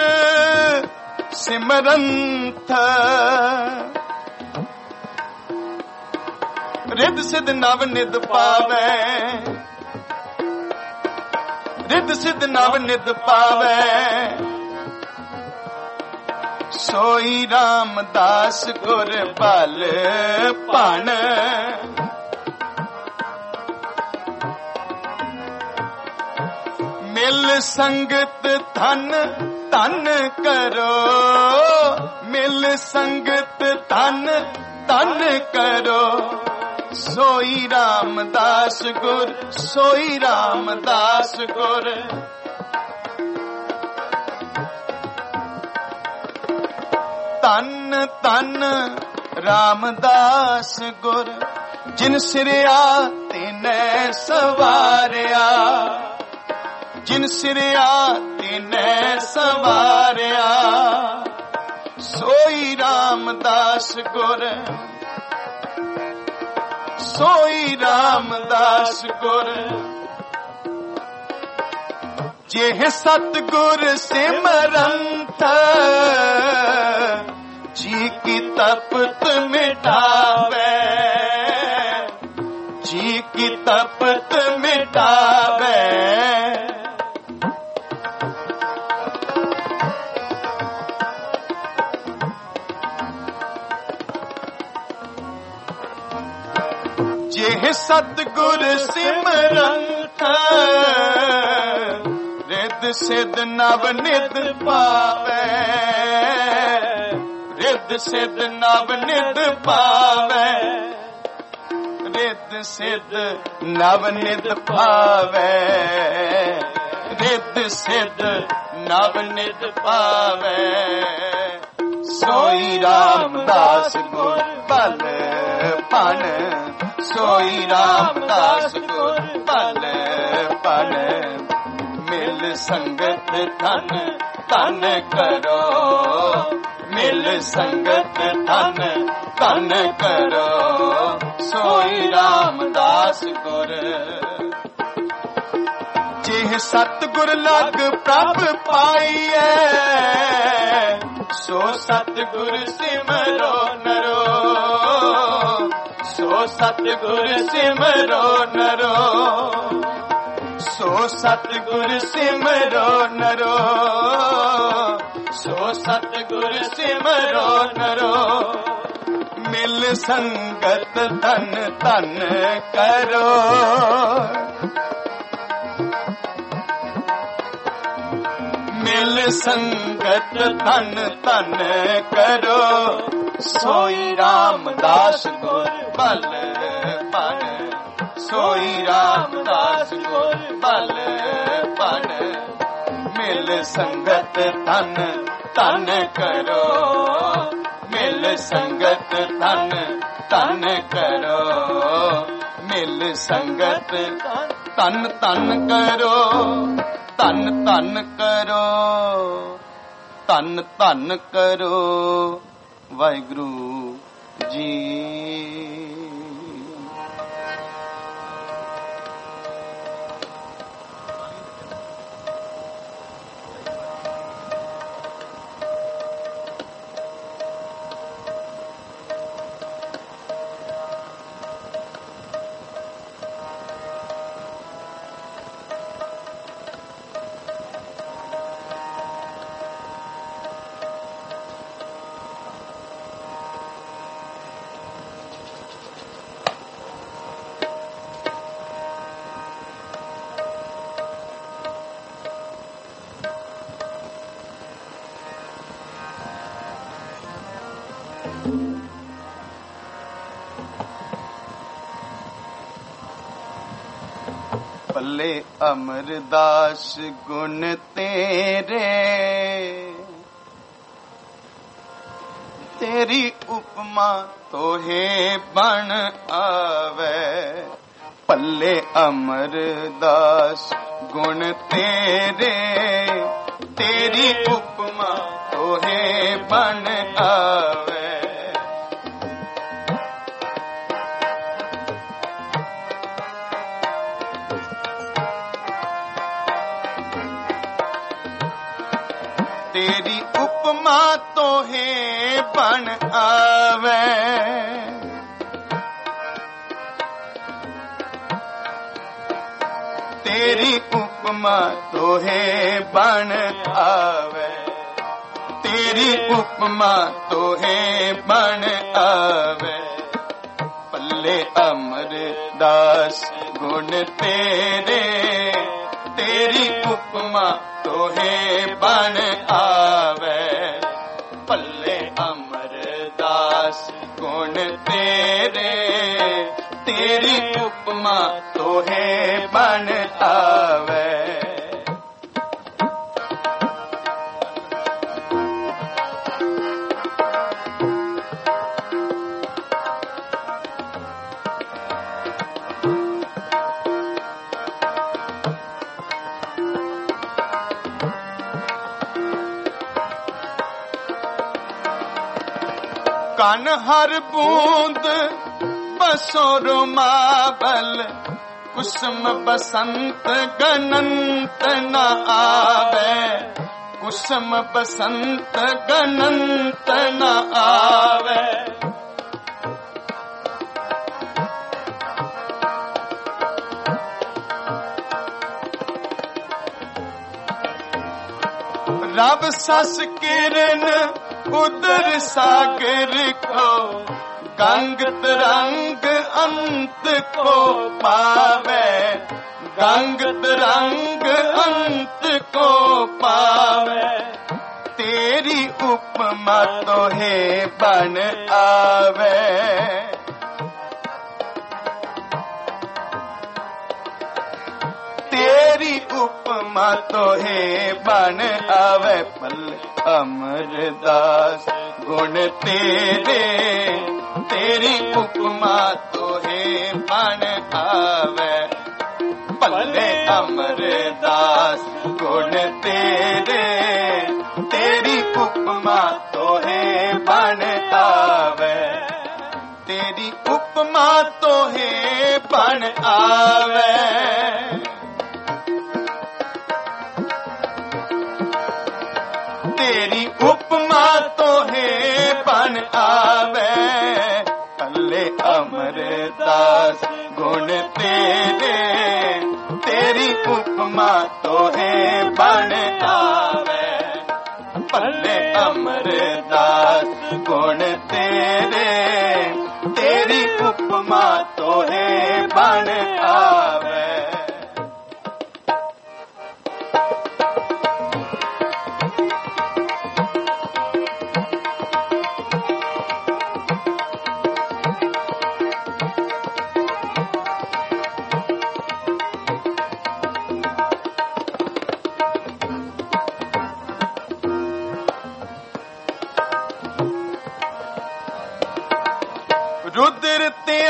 Speaker 1: ਸਿਮਰੰਤ ਰਿੱਧ ਸਿੱਧ ਨਵ ਨਿਧ ਪਾਵੇ, ਰਿੱਧ ਸਿੱਧ ਨਵ ਨਿਧ ਪਾਵੇ। ਸੋਈ ਰਾਮਦਾਸ ਗੁਰ ਬਲ ਭਣ, ਮਿਲ ਸੰਗਤ ਧਨ ਧਨ ਕਰੋ, ਮਿਲ ਸੰਗਤ ਧਨ ਧਨ ਕਰੋ। ਸੋਈ ਰਾਮਦਾਸ ਗੁਰ, ਸੋਈ ਰਾਮਦਾਸ ਗੁਰ। ਧਨ ਧਨ ਰਾਮਦਾਸ ਗੁਰ, ਜਿਨ ਸਿਰਿਆ ਤਿਨੈ ਸਵਾਰਿਆ, ਜਿਨ ਸਿਰਿਆ ਤਿਨੈ ਸਵਾਰਿਆ। ਸੋਈ ਰਾਮਦਾਸ ਗੁਰ, ਸੋਈ ਰਾਮਦਾਸ ਗੁਰ। ਜੇ ਸਤਿਗੁਰ ਸਿਮਰੰਤ ਜੀ ਕੀ ਤਪਤ ਮਿਟਾਵੇ, ਜੀ ਕੀ ਤਪਤ ਮਿਟਾਵੇ। ਜੇ ਸਤਿਗੁਰ ਸਿਮਰੰਤ ਰਿੱਧ ਸਿੱਧ ਨਵ ਨਿਧ ਪਾਵੇ, ਰਿੱਧ ਸਿੱਧ ਨਵ ਨਿਧ ਪਾਵੇ, ਰਿੱਧ ਸਿੱਧ ਨਵ ਨਿਧ ਪਾਵੇ, ਰਿੱਧ ਸਿੱਧ ਨਵ ਨਿਧ ਪਾਵੇ। ਸੋਈ ਰਾਮਦਾਸ ਗੁਰ ਬਲ ਭਣ, ਸੋਈ ਰਾਮਦਾਸ ਗੁਰ ਬਲ ਭਣ। ਮਿਲ ਸੰਗਤ ਧਨ ਧਨ ਕਰੋ, ਮਿਲ ਸੰਗਤ ਧਨ ਧਨ ਕਰੋ। ਸੋਈ ਰਾਮਦਾਸ ਗੁਰ। ਜੇ ਸਤਿਗੁਰ ਲਗ ਪ੍ਰਭ ਪਾਈਐ, ਸੋ ਸਤਿਗੁਰ ਸਿਮਰੋ ਨਰੋ, ਸੋ ਸਤਿਗੁਰ ਸਿਮਰੋ ਨਰੋ, ਸੋ ਸਤਿਗੁਰ ਸਿਮਰੋ ਨਰੋ, ਸੋ ਸਤਿਗੁਰ ਸਿਮਰੋ ਨਰੋ। ਮਿਲ ਸੰਗਤ ਧਨ ਧਨ ਕਰੋ, ਮਿਲ ਸੰਗਤ ਧਨ ਧਨ ਕਰੋ। ਸੋਈ ਰਾਮਦਾਸ ਗੁਰ ਬਲ ਬਨ, ਸੋਈ ਰਾਮਦਾਸ ਗੁਰ ਬਲ ਬਨ। ਮਿਲ ਸੰਗਤ ਤਨ ਤਨ ਕਰੋ, ਮਿਲ ਸੰਗਤ ਤਨ ਤਨ ਕਰੋ, ਮਿਲ ਸੰਗਤ ਤਨ ਤਨ ਕਰੋ, ਤਨ ਤਨ ਕਰੋ, ਤਨ ਤਨ ਕਰੋ। ਵਾਹਿਗੁਰੂ ਜੀ। ਪੱਲੇ ਅਮਰਦਾਸ ਗੁਣ ਤੇਰੇ, ਤੇਰੀ ਉਪਮਾ ਤੋਹੇ ਬਣ ਆਵੇ। ਪੱਲੇ ਅਮਰਦਾਸ ਗੁਣ ਤੇਰੇ, ਤੇਰੀ ਉਪਮਾ ਤੋਹੇ ਬਣ ਆਵੇ। ਤੇਰੀ ਉਪਮਾ ਤੋਹੇ ਬਣ ਆਵੇ। ਤੇਰੀ ਉਪਮਾ ਤੋਹੇ ਬਣ ਆਵੇ। ਤੇਰੀ ਉਪਮਾ ਤੋਹੇ ਬਣ ਆਵੇ। ਪੱਲੇ ਅਮਰਦਾਸ ਗੁਣ ਤੇਰੇ, ਤੇਰੀ ਉਪਮਾ ਤੋਹੇ ਬਣ ਆਵੇ। ਪੱਲੇ ਅਮਰਦਾਸ ਗੁਣ ਤੇਰੇ, ਤੇਰੀ ਉਪਮਾ ਤੋਹੇ ਬਣ ਆਵੇ। ਕਨ ਹਰ ਬੂੰਦ ਬਸੋ ਰੁਮਾਵਲ, ਕੁਸਮ ਬਸੰਤ ਗਨੰਤ ਨ ਆਵੇ। ਕੁਸਮ ਬਸੰਤ ਗਨੰਤ ਨ ਆਵੇ। ਰਬ ਸਸ ਕਿਰਨ ਉਦਰ ਸਾਗਰ ਕੋ, ਗੰਗ ਤਰੰਗ ਅੰਤ ਕੋ ਪਾਵੇ। ਗੰਗ ਤਰੰਗ ਅੰਤ ਕੋ ਪਾਵੇ। ਤੇਰੀ ਉਪਮਾ ਤੋਹੇ ਬਣ ਆਵੇ। ਤੇਰੀ ਉਪਮਾ ਤੋਹੇ ਬਣ ਆਵੇ। ਪੱਲੇ ਅਮਰਦਾਸ ਗੁਣ ਤੇਰੇ, ਤੇਰੀ ਉਪਮਾ ਤੋਹੇ ਬਣ ਆਵੇ। ਪੱਲੇ ਅਮਰਦਾਸ ਗੁਣ ਤੇਰੇ, ਤੇਰੀ ਉਪਮਾ ਤੋਹੇ ਬਣ ਆਵੇ। ਤੇਰੀ ਉਪਮਾ ਤੋਹੇ ਬਣ ਆਵੇ। ਤੇਰੀ ਉਪਮਾ ਤੋਹੇ ਬਣ ਆਵੇ। ਪੱਲੇ ਅਮਰਦਾਸ ਗੁਣ ਤੇਰੇ, ਤੇਰੀ ਉਪਮਾ ਤੋਹੇ ਬਣ ਆਵੇ। ਪੱਲੇ ਅਮਰਦਾਸ ਗੁਣ ਤੇਰੇ, ਤੇਰੀ ਉਪਮਾ ਤੋਹੇ ਬਣ ਆਵੇ।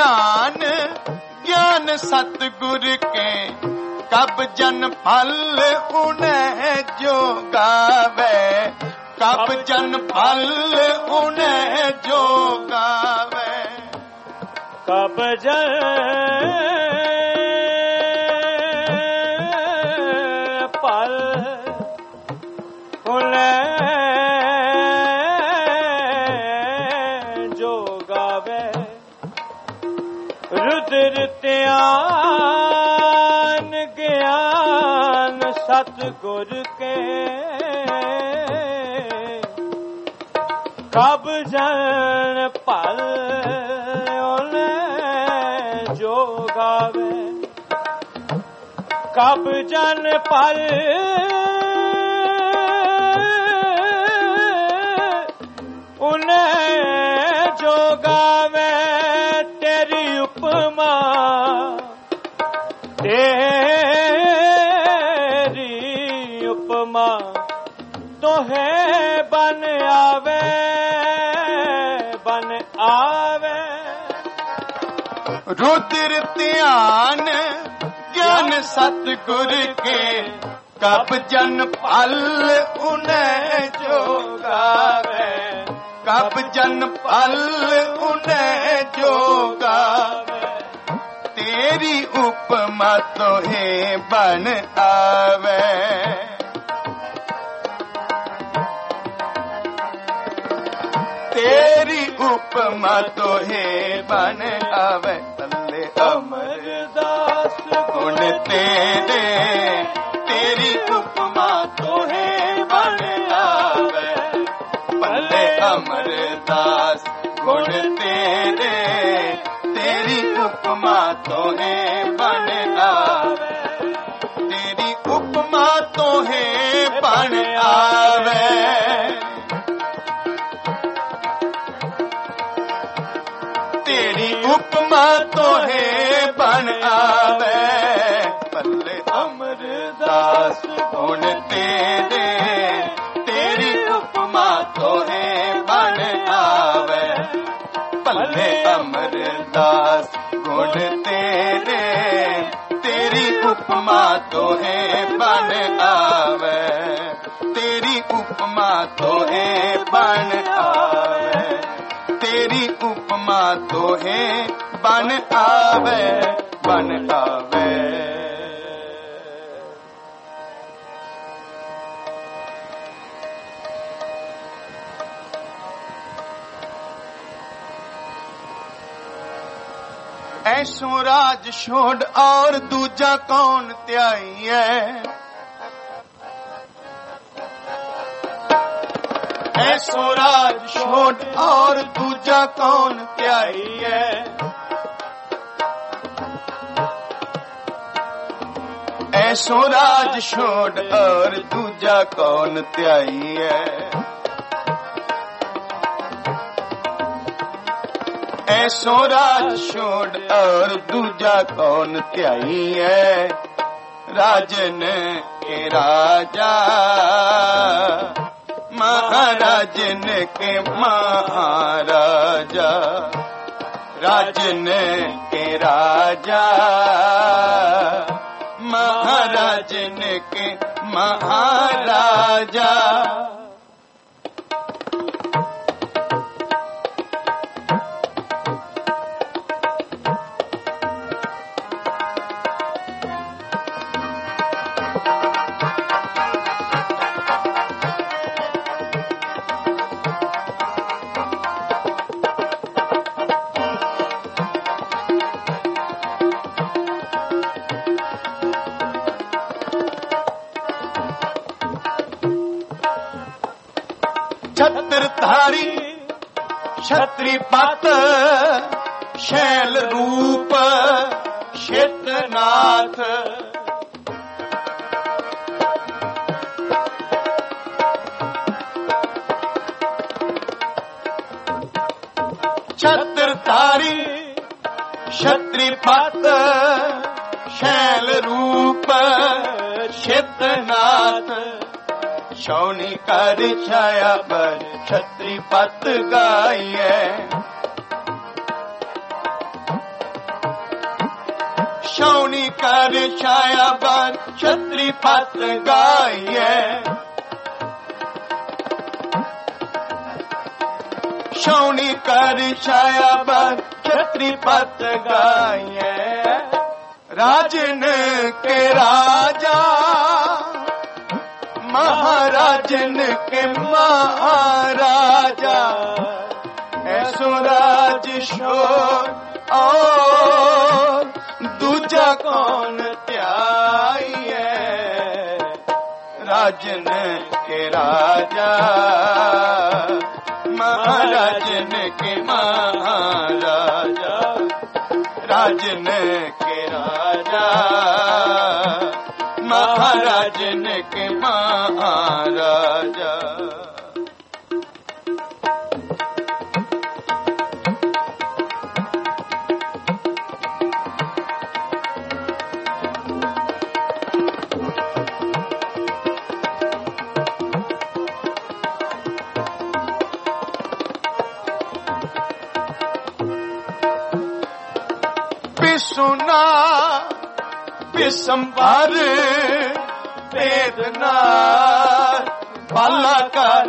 Speaker 1: ध्यान ज्ञान सतगुर के कब जन फल उन्हें जो गावे कब जन फल उन्हें जो गावे
Speaker 2: कब जन फल उन्हें जो गावे रुद्र त्यान ज्ञान सतगुर के कब जन फल उन्हें जो गावे कब जन फल उन्हें जो गावे तेरी उपमा तेरी उपमा तोहे बन आवे बन आवे
Speaker 1: रुद्र ध्यान ज्ञान सतगुर के कब जन फल उन्हें जो गावे कब जन फल उन्हें जो गावे तेरी उपमा तो है बन आवे तेरी उपमा तो है बन आवे तल्ले अमरदास गुण तेरे तेरी उपमा तो है बन आवे पल्ले अमरदास गुण तेरे तेरी उपमा तो है बन आवे तेरी उपमा तो है बन आवे तेरी उपमा तो है बन आवे पल्ले अमरदास गुण तेरे तेरी उपमा तो है बन आवे पल्ले अमरदास गुण तेरे तेरी उपमा तो है बन आवे तेरी उपमा तो है बन आवे तेरी उपमा तो है बन आवे बन आवे ऐसो राज छोड़ और दूजा कौन त्याई है ऐसो राज छोड़ और दूजा कौन त्याई है ऐसो राज छोड़ और दूजा कौन त्याई है ऐसो राज छोड़ और दूजा कौन त्याई है राजन के राजा महाराजन के महाराजा राजन के राजा महाराजन के महाराजा छत्रधारी छत्रीपत शैल रूप क्षेत्रनाथ छत्रधारी छत्रीपत शैल रूप क्षेत्रनाथ शौनी कर छाया पर छत्रीपत गाइए शौनी कर छायाबान छत्री पत गाइए, शौनी कर छायाबान छत्री पत गाइए। राजन के राजा महाराजन के महाराजा, ऐसो राज शोर और दूजा कौन त्याइए। राजन के राजा महाराजन के महाराजा, राजन के राजा महाराजन के महाराजा। सुना विसंबर वेदना बालाकार,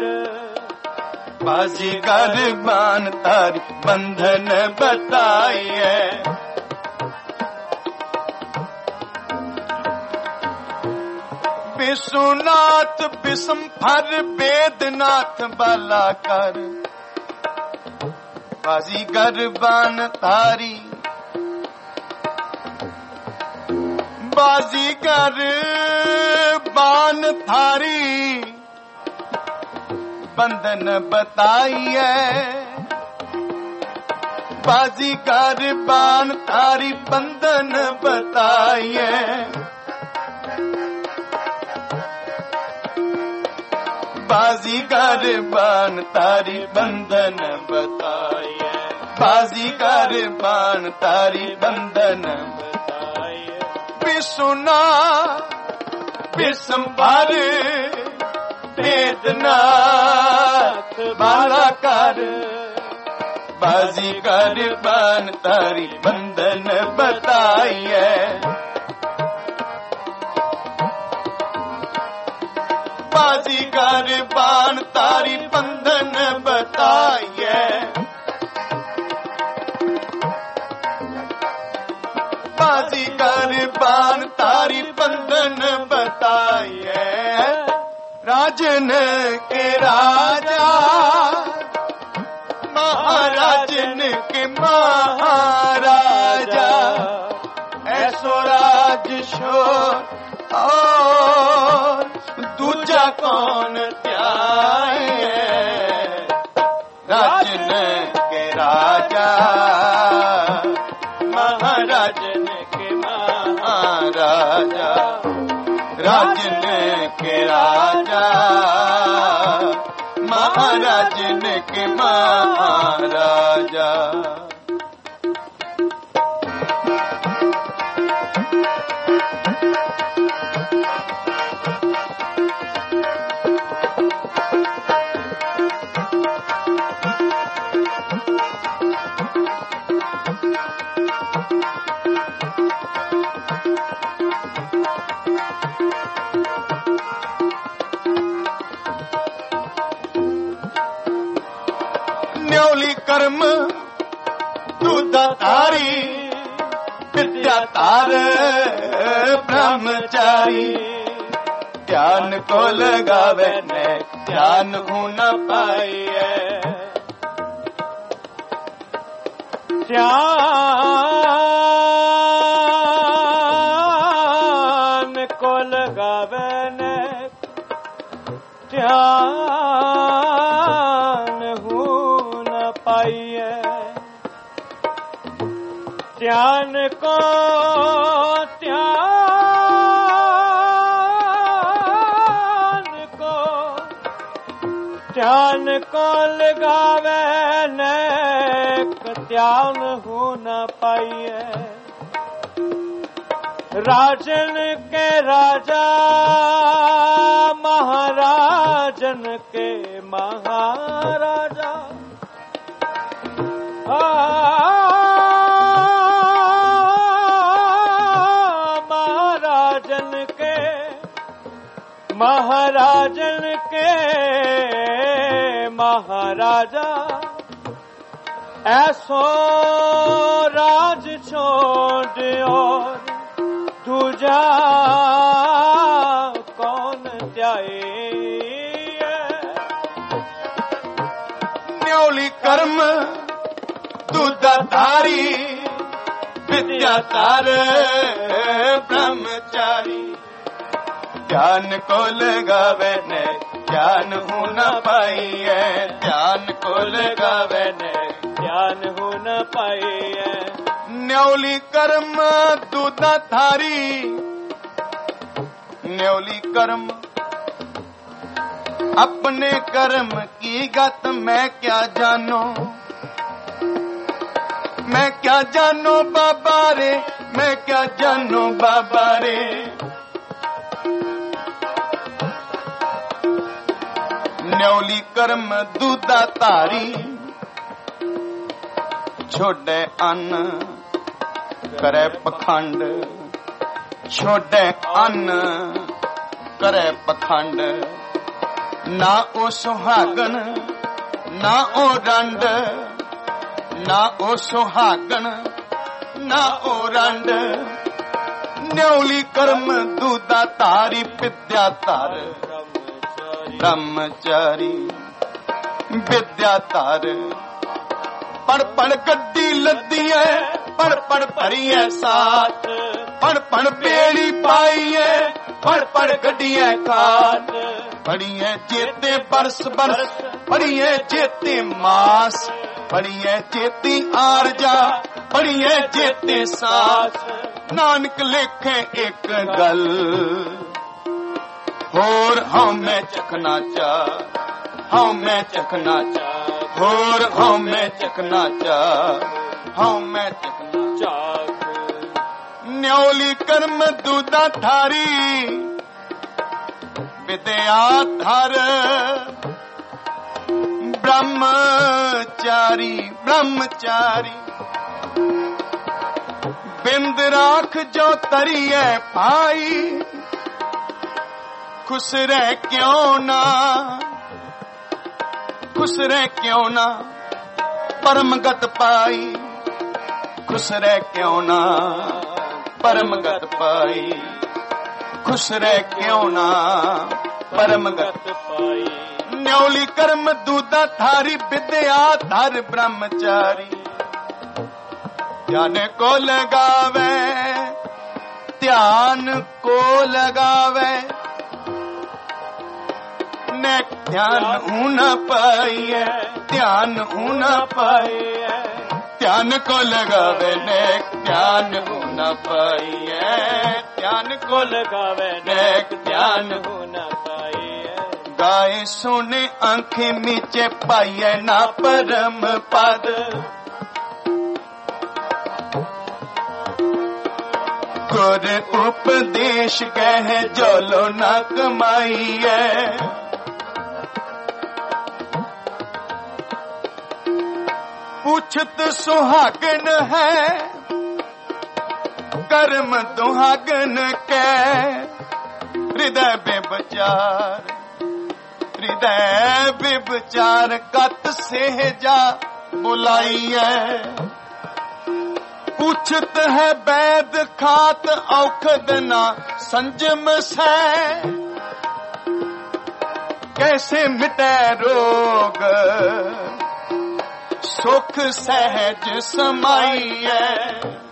Speaker 1: बाजीगर बान तारी बंधन बताइए। विश्वनाथ विसंभर वेदनाथ बालाकार, बाजीगर बान तारी, बाजीगर बान थारी बंधन बताइए। बाजीगर बान थारी बंधन बताइए। बाजीगर बान तारी बंधन बताइए। बाजीगर बान तारी बंधन सुना विसंभर वेदनाथ बालाकार, बाजीगर बान तारी बंधन बताइए। बाजीगर बान तारी बंधन बताइए। बाजीगर बान तारी बंधन बताइए। राजन के राजा महाराजन के महाराजा, ऐसो राज शोर और दूजा कौन त्याए। राजन के राजा महाराजन के महाराजा, राजन के राजा महाराजन के महाराजा। न्योली कर्म दुदातारी, विद्या तार ब्रह्मचारी, ध्यान को लगावे ने ध्यान को न पाइए। ध्यान को लगावे ने ध्यान हो न पाइए। ध्यान को ध्यान को ध्यान को लगावे ने ध्यान हो न पाइए। राजन के राजा महाराजन के महाराजा,
Speaker 2: महाराजन के महाराजा ऐसो राज छोड़ और दूजा कौन जाए।
Speaker 1: न्योली कर्म दूधाधारी विद्याधार ब्रह्मचारी ध्यान को लगावे ने ज्ञान हो न पाई है। ध्यान को लगावे ने
Speaker 2: ज्ञान हो न पाई है।
Speaker 1: न्योली कर्म दूधाधारी न्योली कर्म अपने कर्म की गत मैं क्या जानो। मैं क्या जानो बाबा रे मैं क्या जानो बाबा रे। न्योली कर्म दूधाधारी छोड़े अन्न करे पखंड। छोड़े अन्न करे पखंड ना ओ सुहागन ना ओ रंड। ना ओ सुहागन ना ओ रंड। न्योली कर्म दूधाधारी विद्याधार ब्रह्मचारी विद्याधार पढ़ पढ़ गड्डी लद्दी है पढ़ पढ़ भरी है साथ। पढ़ पढ़ बेड़ी पाई है पढ़ पढ़ गड्डी है खात। पढ़ी है चेते बरस बरस पढ़ी है चेते मास। पढ़ी है चेती आरजा पढ़ी है चेते सास। नानक लिखे एक गल होर हाँ मैं चखना चाह। हाँ मैं चखना चाह होर हाँ मैं चखना चाह। हाँ मैं चखना चाह। न्योली कर्म दूधाधारी विद्याधार ब्रह्मचारी ब्रह्मचारी बिंद राख जो तरिए पाई। खुश रह क्यों ना खुश रह क्यों ना परमगत पाई। खुश रह क्यों ना परमगत पाई। खुश रह क्यों ना परमगत पाई। न्योली कर्म दूधाधारी विद्याधार ब्रह्मचारी ध्यान को लगावे ध्यान को लगावे ने ध्यान होना पाई है। ध्यान होना पाई है। ध्यान को लगावे ने ध्यान होना पाई है। ध्यान को लगावे ने ध्यान होना पाई है। गाय सुने आंखें नीचे पाइए ना परम पद। गुर उपदेश कह जोलो न कमाई है। पूछत सुहागन है कर्म दुहागन के। हृदय बेविचार हृदय बेविचार कत से जा बुलाई है। पूछत है वैद खात औखद ना संजम से। कैसे मिटे रोग सुख सहज समाई है।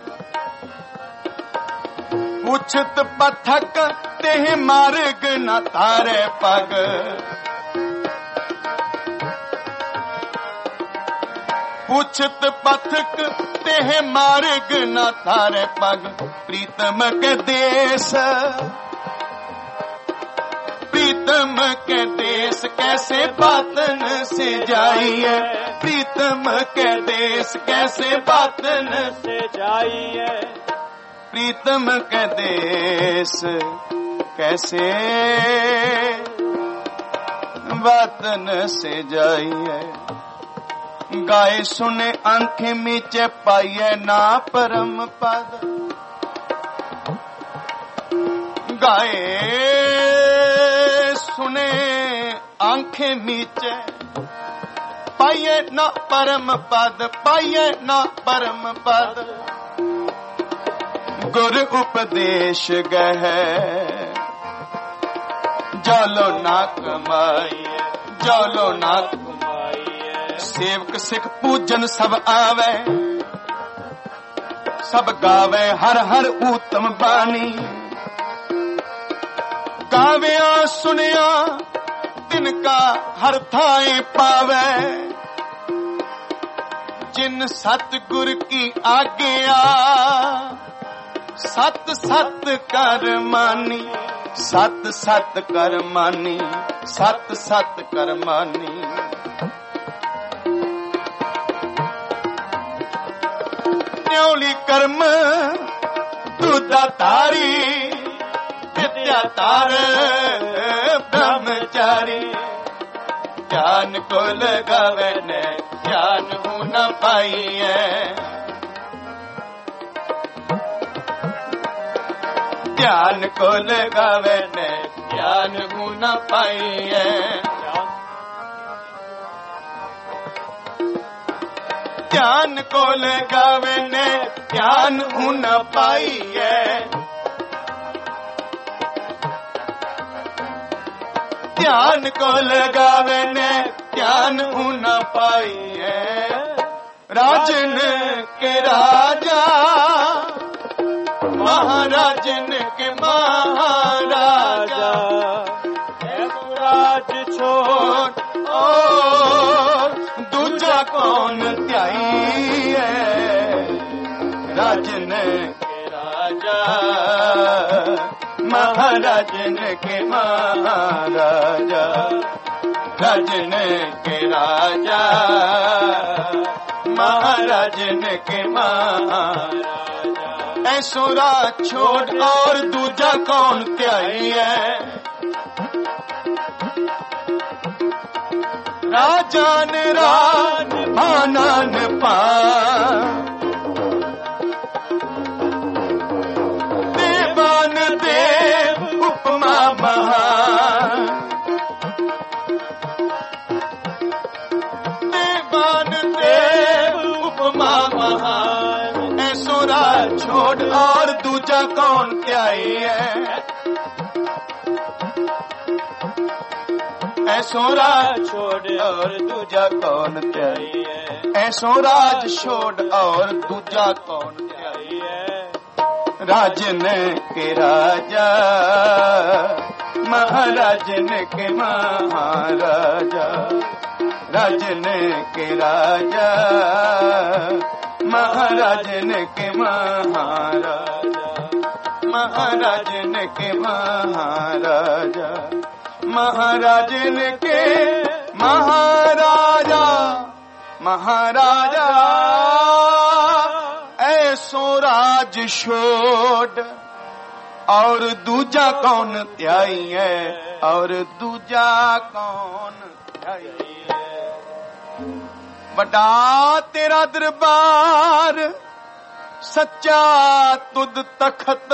Speaker 1: पूछत पथक ते मार्ग न तारे पग। पूछत पथक ते मार्ग न तारे पग। प्रीतम के देश प्रीतम के देश कैसे बातन से जाइए। प्रीतम के देश कैसे बातन से जाइए। प्रीतम के देश कैसे बातन से जाइए। गाय सुने आंखें मीचे पाइए ना परम पद। गाए आंखें नीचे, पाइए ना परम पद, पाइए ना परम पद। गुर उपदेश गह जालो ना कमाइए, जालो ना कमाइए। सेवक सिख पूजन सब आवे, सब गावे हर हर उत्तम बानी। गाविया सुनिया तिनका हर थाए पावे, जिन सतगुर की आज्ञा सत सत कर मानी, सत सत कर मानी, सत सत कर मानी। न्योली कर्म दूधा तारी, विद्या तार ब्रह्मचारी। ज्ञान को लगावे ने ज्ञान हूं न पाई है, ज्ञान को लगावे ने ज्ञान हूं न पाई है। ज्ञान को लगावे ने ज्ञान हूं न पाई है। ज्ञान को लगावे ने ज्ञान हूं न पाई है। राजन के राजा, महाराजन के महाराजा। राज छोड़ और दूजा कौन त्याई है। राजन के राजा, महाराजन के महाराजा। राजन के राजा, महाराजन के महाराजा। ऐसो राज छोड़ और दूजा कौन त्याई है। राजान राज भानान पा, देवान देव उपमा महान। देवान देव उपमा महान। ऐसो राज छोड़ और दूजा कौन त्याई है। ऐसो राज छोड़ और दूजा कौन त्याई है। ऐसो राज छोड़ और दूजा कौन त्याई है। राजन के राजा, महाराजन के महाराजा। राजन के राजा, महाराजन के महाराजा। महाराजन के महाराजा। महाराजन के महाराजा। महाराजा ऐसो राज छोड़ और दूजा कौन त्याई है। और दूजा कौन त्याई है। बड़ा तेरा दरबार सच्चा तुद तखत।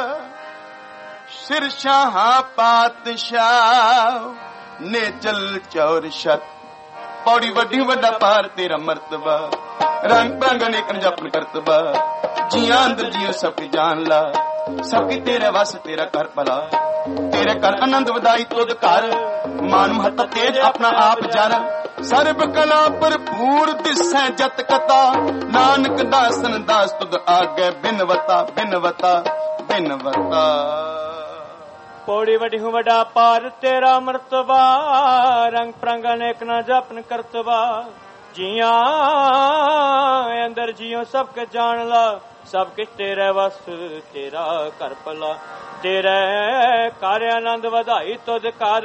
Speaker 1: सिरशाह पातशाह ने चल चौर शत। पौड़ी वड्डी वड्डा पार तेरा मर्तबा। रंग बिरंग अनेक जपन करतबा। जिया अंदर जियो सबकी जान ला। सबकी तेरे वस तेरा कर भला। तेरे कर आनंद वदाई तुद कर। मान महत्ता तेज अपना आप जर। सर्ब कला भरपूर दिसै जत कथा। नानक दासन दास तुद आगे बिनवता बिनवता बिनवता।
Speaker 3: पौड़ी वडी हूँ वडा पार तेरा मर्तबा। रंग प्रंग अनेक न जपन करतबा। जिया अंदर जियो सबके जान ला। सब किछ तेरे वस तेरा कर भला। तेरे कार्य आनंद वधाई तुद कर।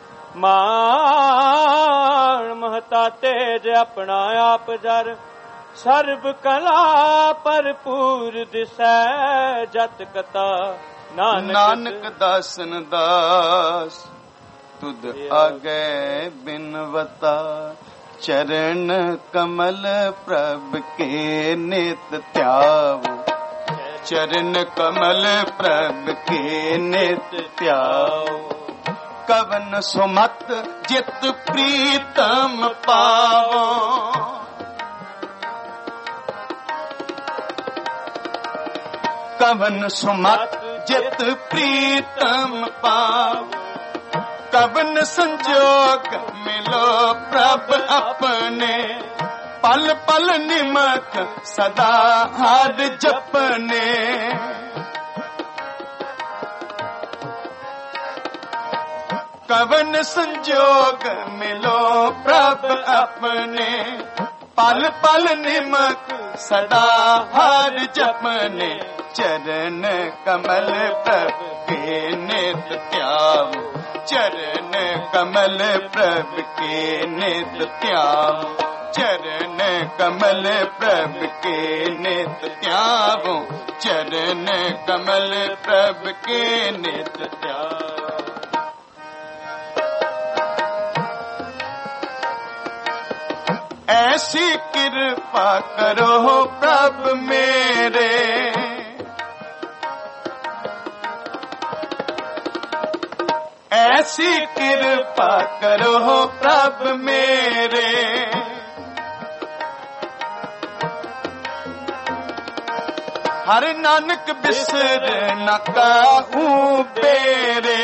Speaker 3: मान महता तेज अपना आप जर। सर्ब कला भरपूर दिसै जत कथा। नानक,
Speaker 1: नानक दासन दास तुद आगे बिनवता। चरण कमल प्रभ के नित त्याव। चरण कमल प्रभ के नित त्याव। ਕਵਨ ਸੁਮਤ ਜਿਤ ਪ੍ਰੀਤਮ ਪਾਵੋ। ਕਵਨ ਸੁਮਤ ਜਿਤ ਪ੍ਰੀਤਮ ਪਾਵੋ। ਕਵਨ ਸੰਜੋਗ ਮਿਲੋ ਪ੍ਰਭ ਆਪਣੇ। ਪਲ ਪਲ ਨਿਮਖ ਸਦਾ ਹਰ ਜਪਨੇ। ਕਵਨ ਸੰਜੋਗ ਮਿਲੋ ਪ੍ਰਭ ਆਪਣੇ। ਪਲ ਪਲ ਨਿਮਖ ਸਦਾ ਹਰ ਜਪਨੇ। ਚਰਨ ਕਮਲ ਪ੍ਰਭ ਕੇ ਨਿਤ ਧਿਆਵੋ। ਚਰਨ ਕਮਲ ਪ੍ਰਭ ਕੇ ਨਿਤ ਧਿਆਵੋ। ਚਰਨ ਕਮਲ ਪ੍ਰਭ ਕੇ ਨਿਤ ਧਿਆਵੋ। ਚਰਨ ਕਮਲ ਪ੍ਰਭ ਕੇ ਨਿਤ ਧਿਆਵੋ। ऐसी कृपा करो प्रभ मेरे। ऐसी कृपा करो प्रभ मेरे। हर नानक बिसर न काहू बेरे।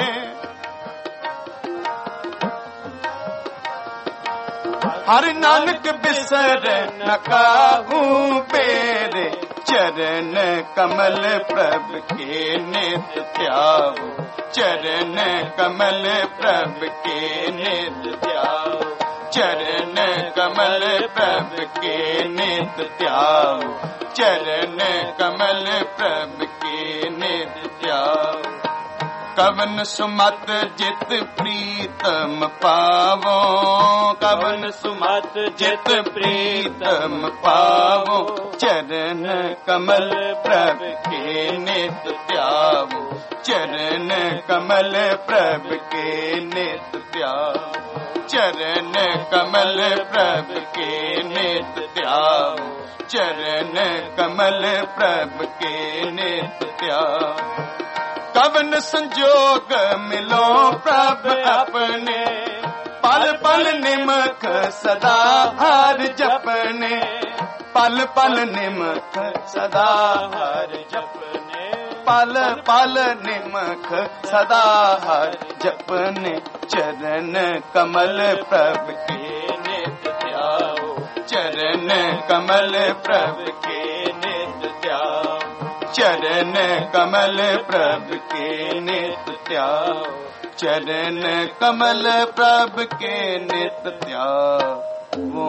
Speaker 1: हर नानक बिसर न काहू बेरे। चरण कमल प्रभ के नित ध्यावो। चरण कमल प्रभ के नित ध्यावो। चरण कमल प्रभ के नित ध्यावो। चरण कमल प्रभ के नित ध्यावो। कवन सुमत जित प्रीतम पावो। कवन सुमत जित प्रीतम पावो। चरण कमल प्रभ के नित ध्यावो। चरण कमल प्रभ के नित ध्यावो। चरण कमल प्रभ के नित ध्यावो। चरण कमल प्रभ के नित ध्यावो। कवन संजोग मिलो प्रभ अपने। पल पल निमख सदा हर जपने। पल पल निमख सदा हर जपने। पल पल निमख सदा हर जपने। चरण कमल प्रभ के नित ध्यावो। चरण कमल प्रभ के नित ध्यावो। चरण कमल प्रभ के नित ध्यावो। चरण कमल प्रभ के नित ध्यावो।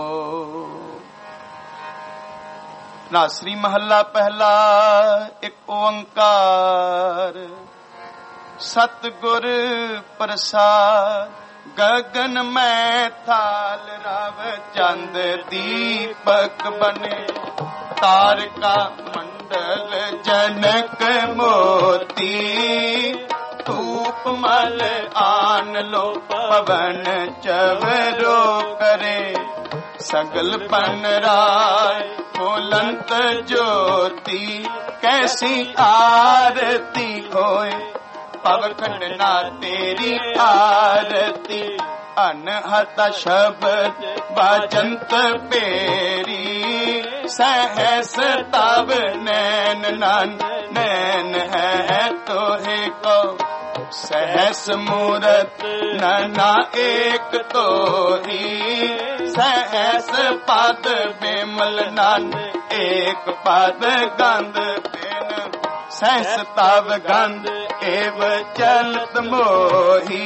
Speaker 1: नासरी महला पहला। एक ओंकार सतगुर प्रसाद। गगन में थाल राव चंद दीपक बने। तारका मंडल जनक मोती। धूप मल आन लो पवन चवरो करे। सगल पन राय बुलंद ज्योति। कैसी आरती होए पव खंडना तेरी आरती। अनहत शब्द बाजंत पेरी। सहस तब नैन नन नैन है तोहे को। सहस मूरत नैना एक तोही। सहस पद बेमल नन एक पद गंध बेन। सहस तब गंध एव चलत मोही।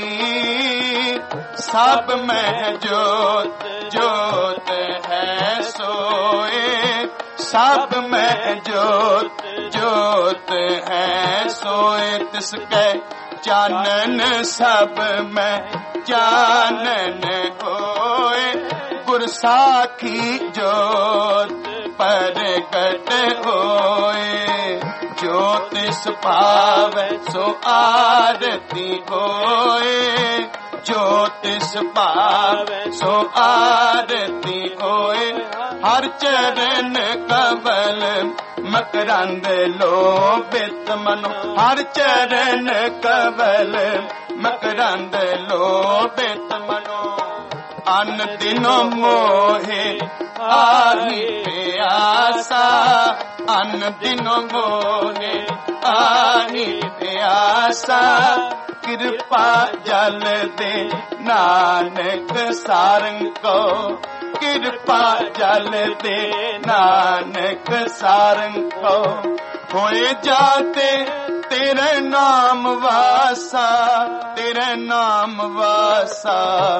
Speaker 1: सब में जोत जोत है सोए। सब में जोत जोत है सोए। तिसके चानन सब में चानन होए। गुर साखी जोत परगट होए। ज्योतिष पावे सो आरती होए। जो तिस भावे सो आरती होए हर चरण कमल मकरंद लोभित मनो हर चरण कमल मकरंद लोभित मनो अन दिनो मोहे आही प्यासा अन दिनो मोहे आही प्यासा कृपा जल दे नानक सारंग को कृपा जल दे नानक सारंग को होए जाते तेरे नाम वासा तेरे नाम वासा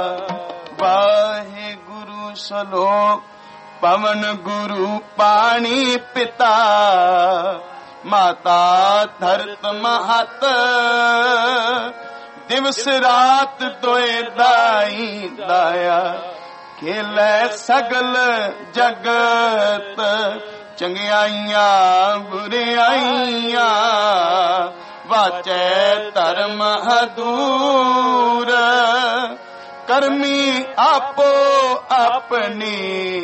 Speaker 1: वाहे गुरु सलोक पवन गुरु पानी पिता माता धरत महत दिवस रात दोए दाई दाया खेलै सगल जगत चंगियाइयां बुराइयां वाचै धर्म हदूर करमी आपो अपनी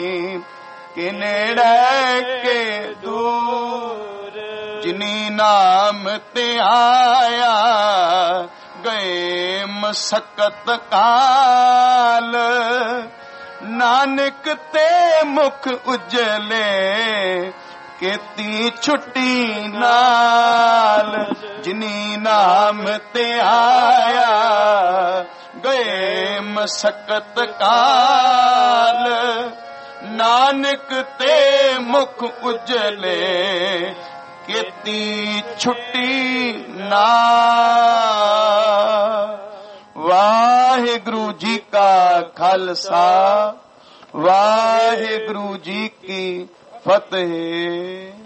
Speaker 1: किनेड़े के दूर जिनी नाम ते आया गए मसकत काल नानक ते मुख उजले केती छुट्टी नाल जिनी नाम ते आया गए मसकत काल नानक ते मुख उजले केती छुट्टी नाल। वाहिगुरु जी का खालसा वाहिगुरु जी की फतेह।